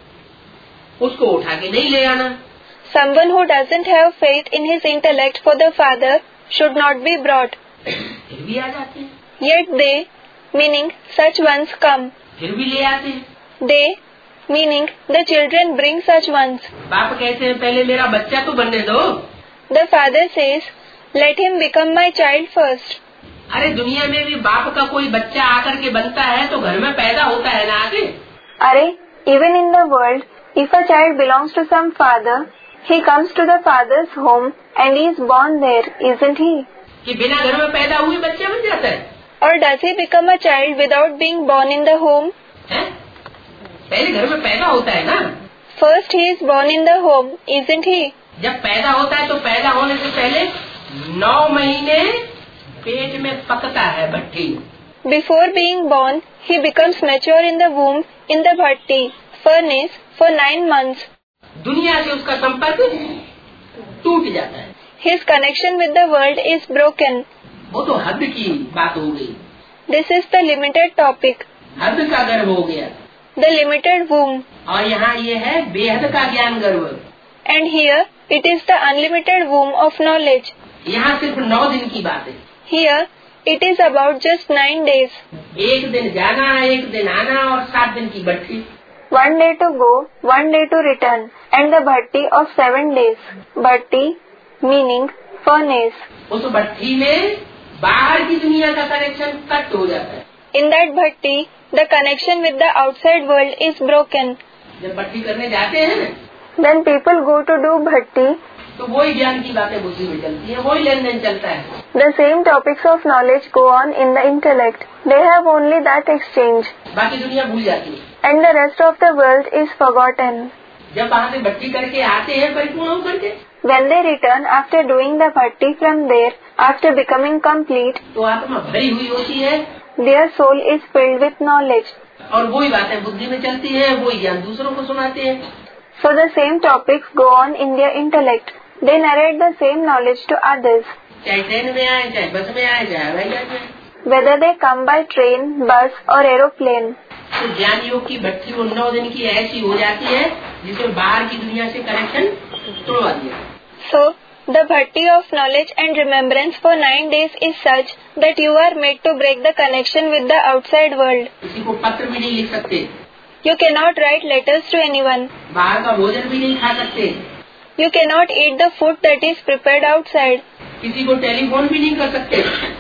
उसको उठा के नहीं ले आना। Someone who doesn't have faith in his intellect for the Father should not be brought. फिर भी आ जाते हैं, Yet they, meaning such ones come. फिर भी ले आते हैं। They, meaning the children bring such ones. बाप कहते हैं पहले मेरा बच्चा तो बनने दो। The Father says, let him become my child first. अरे दुनिया में भी बाप का कोई बच्चा आकर के बनता है तो घर में पैदा होता है ना आगे। Are, even in the world, if a child belongs to some father, he comes to the father's home and he is born there, isn't he? कि बिना घर में पैदा हुए बच्चा बन जाता है? Or does he become a child without being born in the home? है? पहले घर में पैदा होता है ना? First he is born in the home, isn't he? जब पैदा होता है तो पैदा होने से पहले नौ महीने पेट में पकता है भट्टी। Before being born, he becomes mature in the womb in the bhatti, furnace, for nine months. दुनिया से उसका संपर्क टूट जाता है। His connection with the world is broken. वो तो हद की बात हो गई। This is the limited topic. हद का गर्भ हो गया। The limited womb. और यहाँ ये है बेहद का ज्ञान गर्भ। And here it is the unlimited womb of knowledge. यहाँ सिर्फ नौ दिन की बात है। Here it is about just nine days. एक दिन जाना, एक दिन आना और सात दिन की भट्टी। One day to go, one day to return, and the bhatti of seven days. Bhatti meaning furnace. उस भट्टी में बाहर की दुनिया का कनेक्शन कट हो जाता है। In that bhatti, the connection with the outside world is broken. जब भट्टी करने जाते हैं When people go to do bhatti, तो वही ज्ञान की बातें बुद्धि में चलती है, वही लेन देन चलता है। the same topics of knowledge go on in the intellect. They have only that exchange, बाकी दुनिया भूल जाती है। and the rest of the world is forgotten. जब वहाँ से भट्टी करके आते हैं परिपूर्ण होकर के, When they return after doing the bhatti from there, after becoming complete, तो आत्मा भरी हुई होती है their soul is filled with knowledge. और वही बातें बुद्धि में चलती है, वही ज्ञान दूसरों को सुनाते हैं। So the same topics go on in their intellect. They narrate the same knowledge to others. चाहे ट्रेन में आए, चाहे बस में आए, चाहे हवाई जहाज में, Whether they come by train, bus or aeroplane. तो ज्ञान योग की भट्टी वो नौ दिन की ऐसी हो जाती है जिसमें बाहर की दुनिया से कनेक्शन तोड़वा दिया। So the bhatti of knowledge and remembrance for nine days is such that you are made to break the connection with the outside world. किसी को पत्र भी नहीं लिख सकते, You cannot write letters to anyone. बाहर का भोजन भी नहीं खा सकते, You cannot eat the food that is prepared outside. किसी को टेलीफोन भी नहीं कर सकते,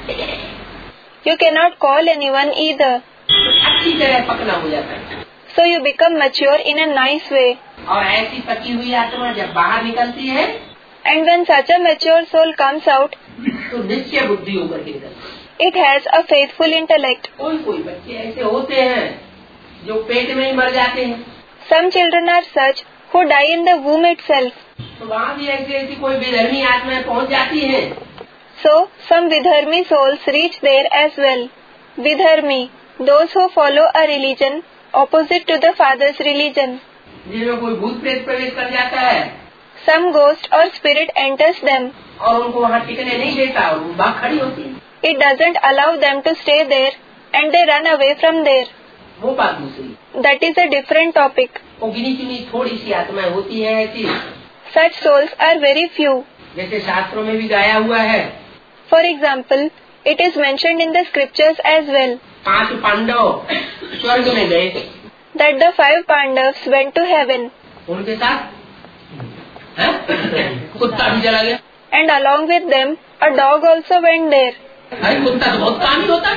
You cannot call anyone either. अच्छी तरह पकना हो जाता है। So you become mature in a nice way. और ऐसी पकी हुई आत्मा जब बाहर निकलती है And when such a mature soul comes out, तो निश्चय बुद्धि होकर के निकलती है। it has a faithful intellect. कोई कोई बच्चे ऐसे होते हैं जो पेट में ही मर जाते हैं, Some children are such who die in the womb itself. तो वहाँ भी ऐसी ऐसी कोई विधर्मी आत्माएं पहुँच जाती हैं। So some Vidharmi souls reach there as well. Vidharmi, those who follow a religion opposite to the father's religion. जिनमें कोई भूत प्रेत प्रवेश कर जाता है Some ghost or spirit enters them. और उनको वहाँ टिकने नहीं देता, वो भाग खड़ी होती है। It doesn't allow them to stay there and they run away from there. वो बात दूसरी। That is a different topic. वो गिनी चुनी थोड़ी सी आत्माएं होती है ऐसी, Such souls are very few. जैसे शास्त्रों में भी गाया हुआ है। For example, it is mentioned in the scriptures as well पांच पांडव स्वर्ग में गए, that the five Pandavas went to heaven उनके साथ है? कुत्ता भी चला गया। and along with them a dog also went there. अरे कुत्ता तो बहुत कामी होता,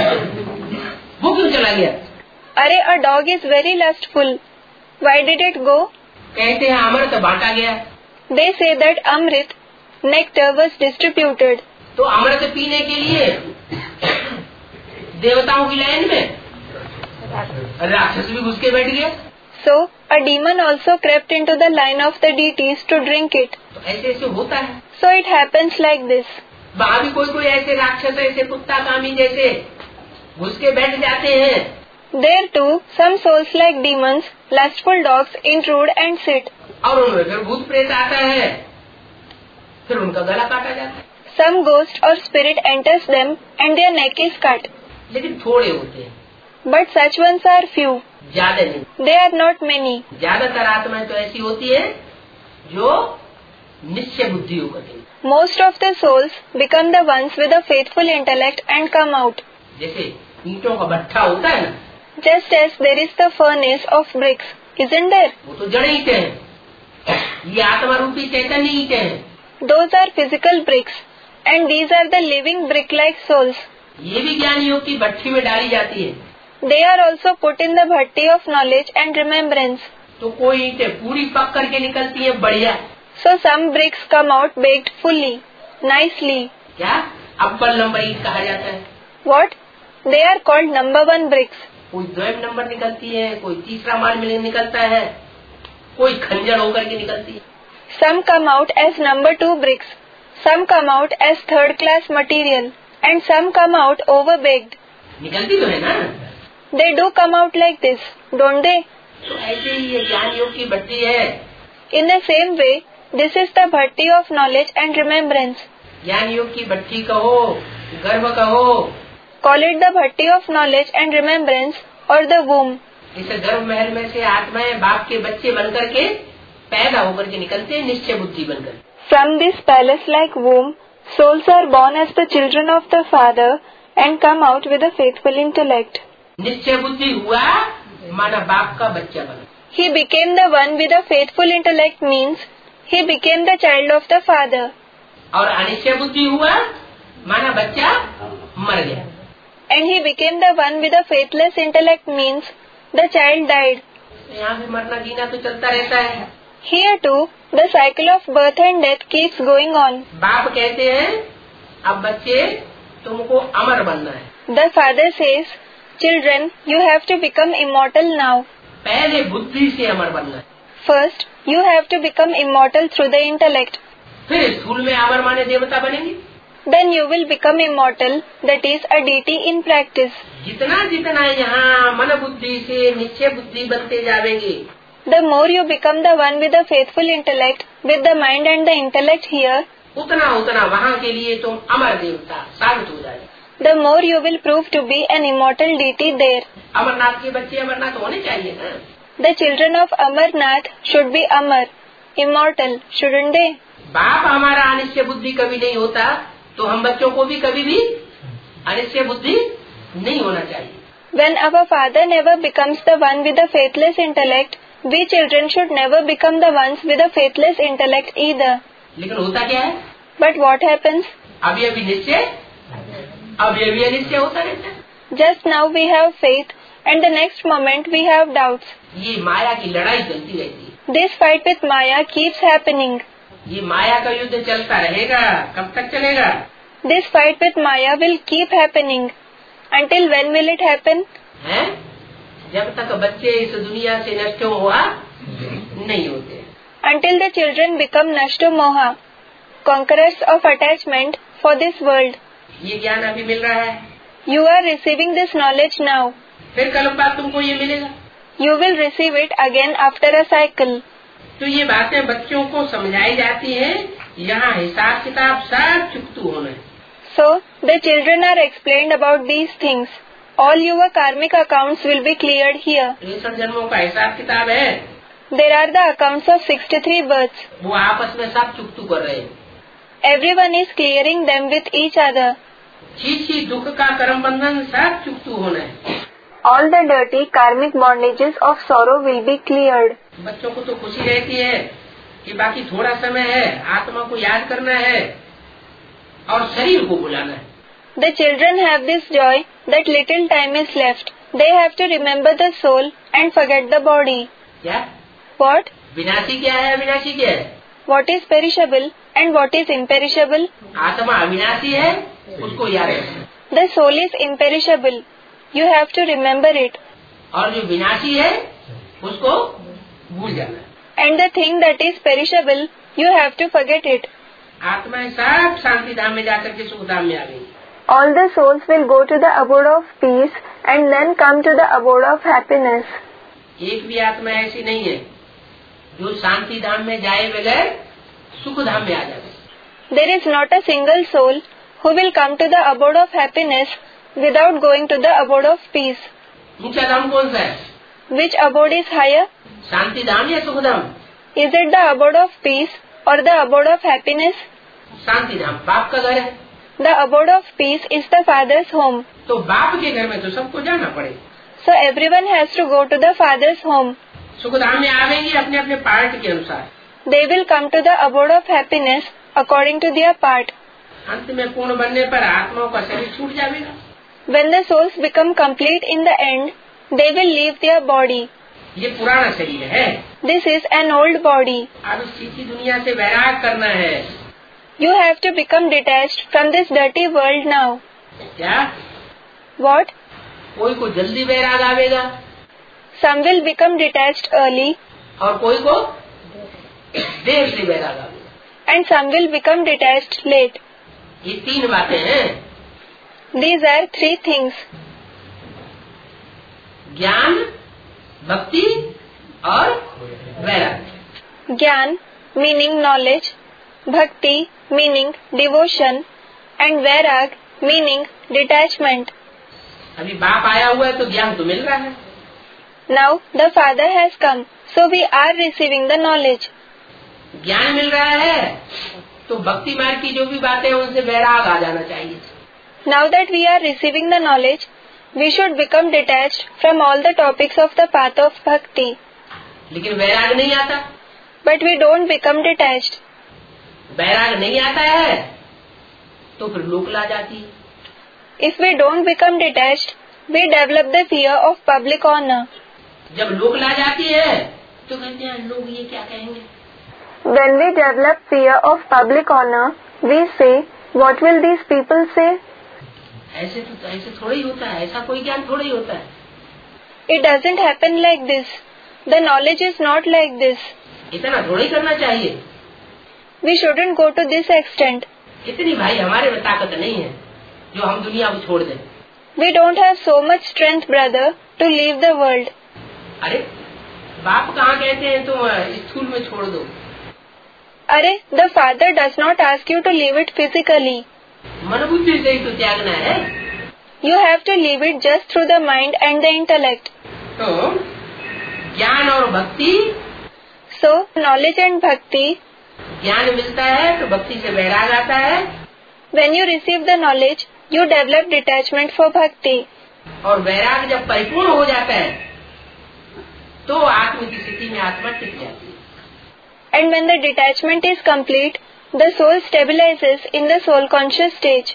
वो क्यों चला गया? Arey, a dog is very lustful. Why did it go? कहते हैं अमृत बांटा गया, They say that Amrit, nectar, was distributed. तो अमृत पीने के लिए देवताओं की लाइन में राक्षस भी घुस के बैठ गया। So a demon also crept into the line of the deities to drink it. तो ऐसे ऐसे होता है। So it happens like this. वहाँ भी कोई कोई ऐसे राक्षस ऐसे कुत्ता कामी जैसे घुस के बैठ जाते हैं। There too, some souls like demons, lustful dogs, intrude and sit. और उनमें फिर भूत प्रेत आता है, फिर उनका गला काटा जाता है। Some ghost or spirit enters them and their neck is cut. लेकिन थोड़े होते हैं, But such ones are few. ज्यादा नहीं। They are not many. ज्यादातर आत्माएं तो ऐसी होती है जो निश्चय बुद्धि होकर के, Most of the souls become the ones with a faithful intellect and come out. जैसे ईंटों का भट्ठा होता है ना, Just as there is the furnace of bricks, isn't there? वो तो जड़ ईंटें हैं, ये आत्मा रूपी चैतन्य ईंटें हैं। Those are physical bricks, and these are the living brick-like souls. ये भी ज्ञान योग की भट्टी में डाली जाती है। They are also put in the bhatti of knowledge and remembrance. तो कोई ईंटें पूरी पक करके निकलती है बढ़िया, So some bricks come out baked fully, nicely. क्या अव्वल नंबर ईट कहा जाता है? What? They are called number one bricks. कोई द्वैम नंबर निकलती है, कोई तीसरा माल में निकलता है, कोई खंजर होकर के निकलती है. Some come out as number two bricks, some come out as third class material, and some come out over baked. निकलती तो है ना? They do come out like this, don't they? तो ऐसे ही ये ज्ञान योग की भट्टी है. In the same way, this is the bhatti of knowledge and remembrance. ज्ञान योग की भट्टी कहो, गर्भ कहो. Call it the bhatti of knowledge and remembrance or the womb. इस गर्भ महल में से आत्माएं बाप के बच्चे बनकर के पैदा होकर के निकलते हैं, निश्चय बुद्धि बनकर. From this palace-like womb, souls are born as the children of the Father and come out with a faithful intellect. निश्चय बुद्धि हुआ माना बाप का बच्चा बना. He became the one with a faithful intellect means he became the child of the Father. और अनिश्चय बुद्धि हुआ माना बच्चा मर गया. And he became the one with a faithless intellect means the child died. यहाँ भी मरना जीना तो चलता रहता है. Here too, the cycle of birth and death keeps going on. बाप कहते हैं अब बच्चे तुमको अमर बनना है. The father says, children, you have to become immortal now. पहले बुद्धि से अमर बनना है. First, you have to become immortal through the intellect. फिर स्थूल में अमर माने देवता बनेंगे. Then you will become immortal, that is a deity in practice. जितना जितना यहाँ मन बुद्धि से निश्चय बुद्धि बनते जाएंगे, The more you become the one with the faithful intellect, with the mind and the intellect here, उतना उतना वहाँ के लिए तुम अमर देवता साबित हो जाए. the more you will prove to be an immortal deity there. Amarnath के बच्चे अमरनाथ होने चाहिए ना. The children of Amarnath should be Amar, immortal, shouldn't they? बाप हमारा अनिश्चय बुद्धि कभी नहीं होता, तो हम बच्चों को भी कभी भी अनिश्चय बुद्धि नहीं होना चाहिए. When our father never becomes the one with the faithless intellect, we children should never become the ones with the faithless intellect either. लेकिन होता क्या है? But what happens? अभी अभी निश्चय, अभी अभी अनिश्चय होता रहता है. Just now we have faith and the next moment we have doubts. ये माया की लड़ाई चलती रहती है. This fight with Maya keeps happening. ये माया का युद्ध चलता रहेगा. कब तक चलेगा? This fight with Maya will keep happening. Until when will it happen? हैं? जब तक बच्चे इस दुनिया से नष्ट हुआ नहीं होते. Until the children become Nashto Moha, conquerors of attachment for this world. ये ज्ञान अभी मिल रहा है. You are receiving this knowledge now. फिर कल बाद तुमको ये मिलेगा. You will receive it again after a cycle. तो ये बातें बच्चों को समझाई जाती हैं. यहाँ हिसाब किताब सब चुकतू होना है. So, the children are explained about these things. All your karmic accounts will be cleared here. तिरसठ जन्मों का हिसाब किताब है. There are the accounts of sixty-three births. वो आपस में सब चुकतू कर रहे हैं. Everyone is clearing them with each other. Chichi दुख का कर्म बंधन सब चुकतू होना है. All the dirty karmic bondages of sorrow will be cleared. बच्चों को तो खुशी रहती है कि बाकी थोड़ा समय है, आत्मा को याद करना है और शरीर को बुलाना है. The children have this joy that little time is left. They have to remember the soul and forget the body. क्या? What? विनाशी क्या है, अविनाशी क्या है? What is perishable and what is imperishable? आत्मा अविनाशी है, उसको याद रखना. The soul is imperishable. You have to remember it. और जो विनाशी है उसको भूल जाना. And the thing that is perishable, you have to forget it. आत्माएं सब शांति धाम में जाकर के सुख धाम में आ गई. All the souls will go to the abode of peace and then come to the abode of happiness. एक भी आत्मा ऐसी नहीं है जो शांति धाम में जाए बगैर सुख धाम में आ जाए. There is not a single soul who will come to the abode of happiness without going to the abode of peace. ऊंचा धाम कौन सा है? Which abode is higher? शांति धाम या सुख धाम? Is it the abode of peace or the abode of happiness? शांति धाम बाप का घर है. The abode of peace is the father's home. तो बाप के घर में तो सबको जाना पड़े. So everyone has to go to the father's home. सुख धाम में आवेंगे अपने अपने पार्ट के अनुसार. They will come to the abode of happiness according to their part. अंत में पूर्ण बनने पर आत्माओं का शरीर छूट जाएगा. When the souls become complete in the end, they will leave their body. ये पुराना शरीर है। This is an old body. अब इस चीची दुनिया से वैराग करना है। You have to become detached from this dirty world now. क्या? What? कोई को जल्दी वैराग आवेगा, Some will become detached early और कोई को देर से वैराग आवेगा। and some will become detached late. ये तीन बातें हैं। These are three things. ज्ञान, भक्ति और वैराग्य। Gyan meaning knowledge, Bhakti meaning devotion and Vairag meaning detachment. अभी बाप आया हुआ है तो ज्ञान तो मिल रहा है। Now the Father has come, so we are receiving the knowledge. ज्ञान मिल रहा है तो भक्ति मार्ग की जो भी बातें हैं उनसे वैराग आ जाना चाहिए। Now that we are receiving the knowledge, we should become detached from all the topics of the path of bhakti. लेकिन वैराग नहीं आता। But we don't become detached. वैराग नहीं आता है तो फिर लोक ला जाती है। If we don't become detached, we develop the fear of public honor. जब लोक ला जाती है तो कहते हैं लोग ये क्या कहेंगे। When we develop fear of public honor, we say, what will these people say? ऐसे तो ऐसे थोड़ा ही होता है, ऐसा कोई ज्ञान थोड़ा ही होता है। It doesn't happen like this. The knowledge is not like this. इतना थोड़ा ही करना चाहिए। We shouldn't go to this extent. इतनी भाई हमारे में ताकत नहीं है जो हम दुनिया को छोड़ दें। We don't have so much strength, brother, to leave the world. अरे बाप कहाँ कहते हैं तुम स्कूल में छोड़ दो। अरे the Father does not ask you to leave it physically. मन बुद्धि से ही तो त्यागना है। You have to leave it just through the mind and the intellect. तो ज्ञान और भक्ति, So knowledge and bhakti. ज्ञान मिलता है तो भक्ति से वैराग आता है। When you receive the knowledge, you develop detachment for bhakti. और वैराग जब परिपूर्ण हो जाता है तो आत्म की स्थिति में आत्मा टिक जाती है। And when the detachment is complete, the soul stabilizes in the soul conscious stage.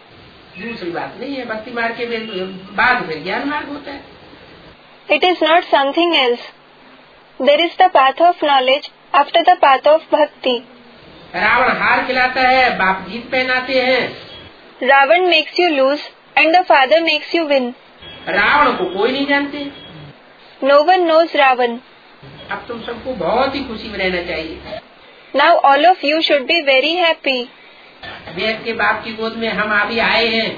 दूसरी बात नहीं है, भक्ति मार्ग के बाद में ज्ञान मार्ग होता है। It is not something else. There is the path of knowledge after the path of bhakti. Ravan हार खिलाता है, बाप जीत पहनाते हैं। Ravan makes you lose and the Father makes you win. Ravan को कोई नहीं जानते। No one knows Ravan. अब तुम सबको बहुत ही खुशी में रहना चाहिए। Now all of you should be very happy. वेद के बाप की गोद में हम अभी आए हैं।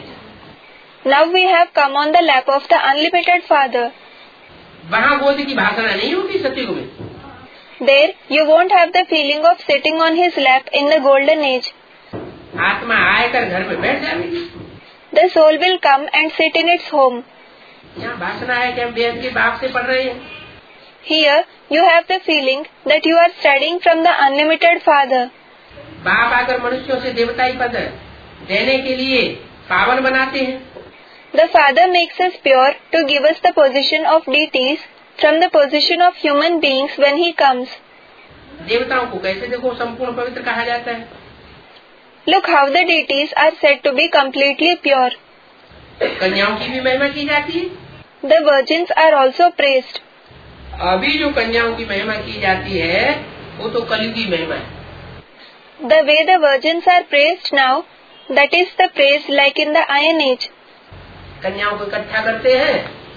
Now we have come on the lap of the unlimited Father. वहाँ गोद की भाषणा नहीं होगी सतयुग में। There you won't have the feeling of sitting on his lap in the golden age. आत्मा आकर घर में बैठ जाएगी। The soul will come and sit in its home. यहाँ भाषणा है कि हम वेद के बाप से पढ़ रहे हैं। Here you have the feeling that you are studying from the unlimited Father. बाप आकर मनुष्यों से देवताई पद देने के लिए पावन बनाते हैं। The Father makes us pure to give us the position of deities from the position of human beings when He comes. देवताओं को कैसे देखो संपूर्ण पवित्र कहा जाता है। Look how the deities are said to be completely pure. कन्याओं की भी महिमा की जाती है। The virgins are also praised. अभी जो कन्याओं की महिमा की जाती है वो तो कलयुगी महिमा है। The way the virgins are praised now, that is the praise like in the Iron Age. कन्याओं को इकट्ठा करते हैं।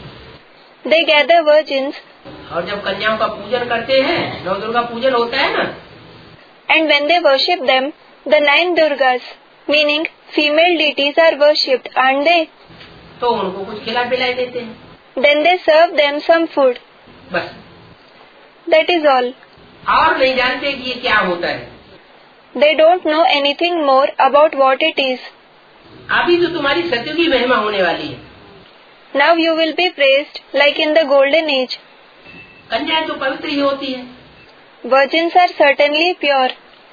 They gather virgins. और जब कन्याओं का पूजन करते हैं, नौ दुर्गा पूजन होता है ना। And when they worship them, the nine Durgas, meaning female deities, are worshipped, aren't they? तो उनको कुछ खिला पिला देते हैं। Then they serve them some food. बस। That is all. और नहीं जानते कि ये क्या होता है। They don't know anything more about what it is. अभी तो तुम्हारी सतयुगी महिमा होने वाली है। Now you will be praised like in the golden age. कन्याएं तो पवित्र ही होती है। Virgins are certainly pure.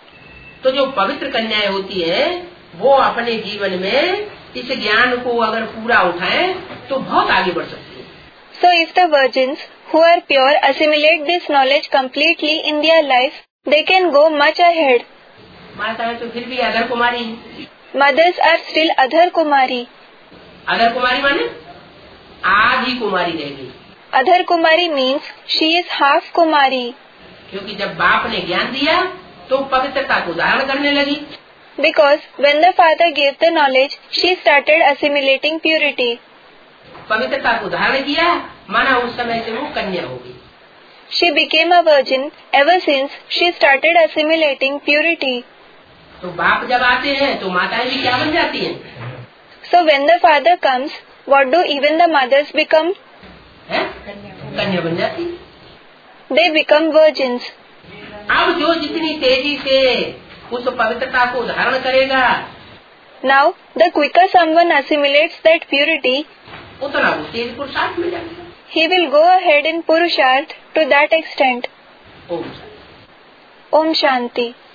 तो जो पवित्र कन्याएं होती है वो अपने जीवन में इस ज्ञान को अगर पूरा उठाएं तो बहुत आगे बढ़ सकती है। So if the virgins who are pure assimilate this knowledge completely in their life, they can go much ahead. माताएं तो फिर भी अधर कुमारी है। Mothers are still Adhar Kumari. अधर कुमारी माने आधी कुमारी रह गई। Adhar Kumari means she is half Kumari. क्योंकि जब बाप ने ज्ञान दिया तो पवित्रता को धारण करने लगी. Because when the father gave the knowledge, she started assimilating purity. पवित्रता को धारण किया माना उस समय से वो कन्या हो गई. She became a virgin ever since she started assimilating purity. तो बाप जब आते हैं तो माताएं भी क्या बन जाती हैं? So when the father comes, what do even the mothers become? है? कन्या बन जाती. They become virgins. अब जो जितनी तेजी से उस पवित्रता को धारण करेगा, Now the quicker someone assimilates that purity, उतना वो तेज पुरुषार्थ में जाएगा. he will go ahead in Purusharth to that extent. Om Om Shanti.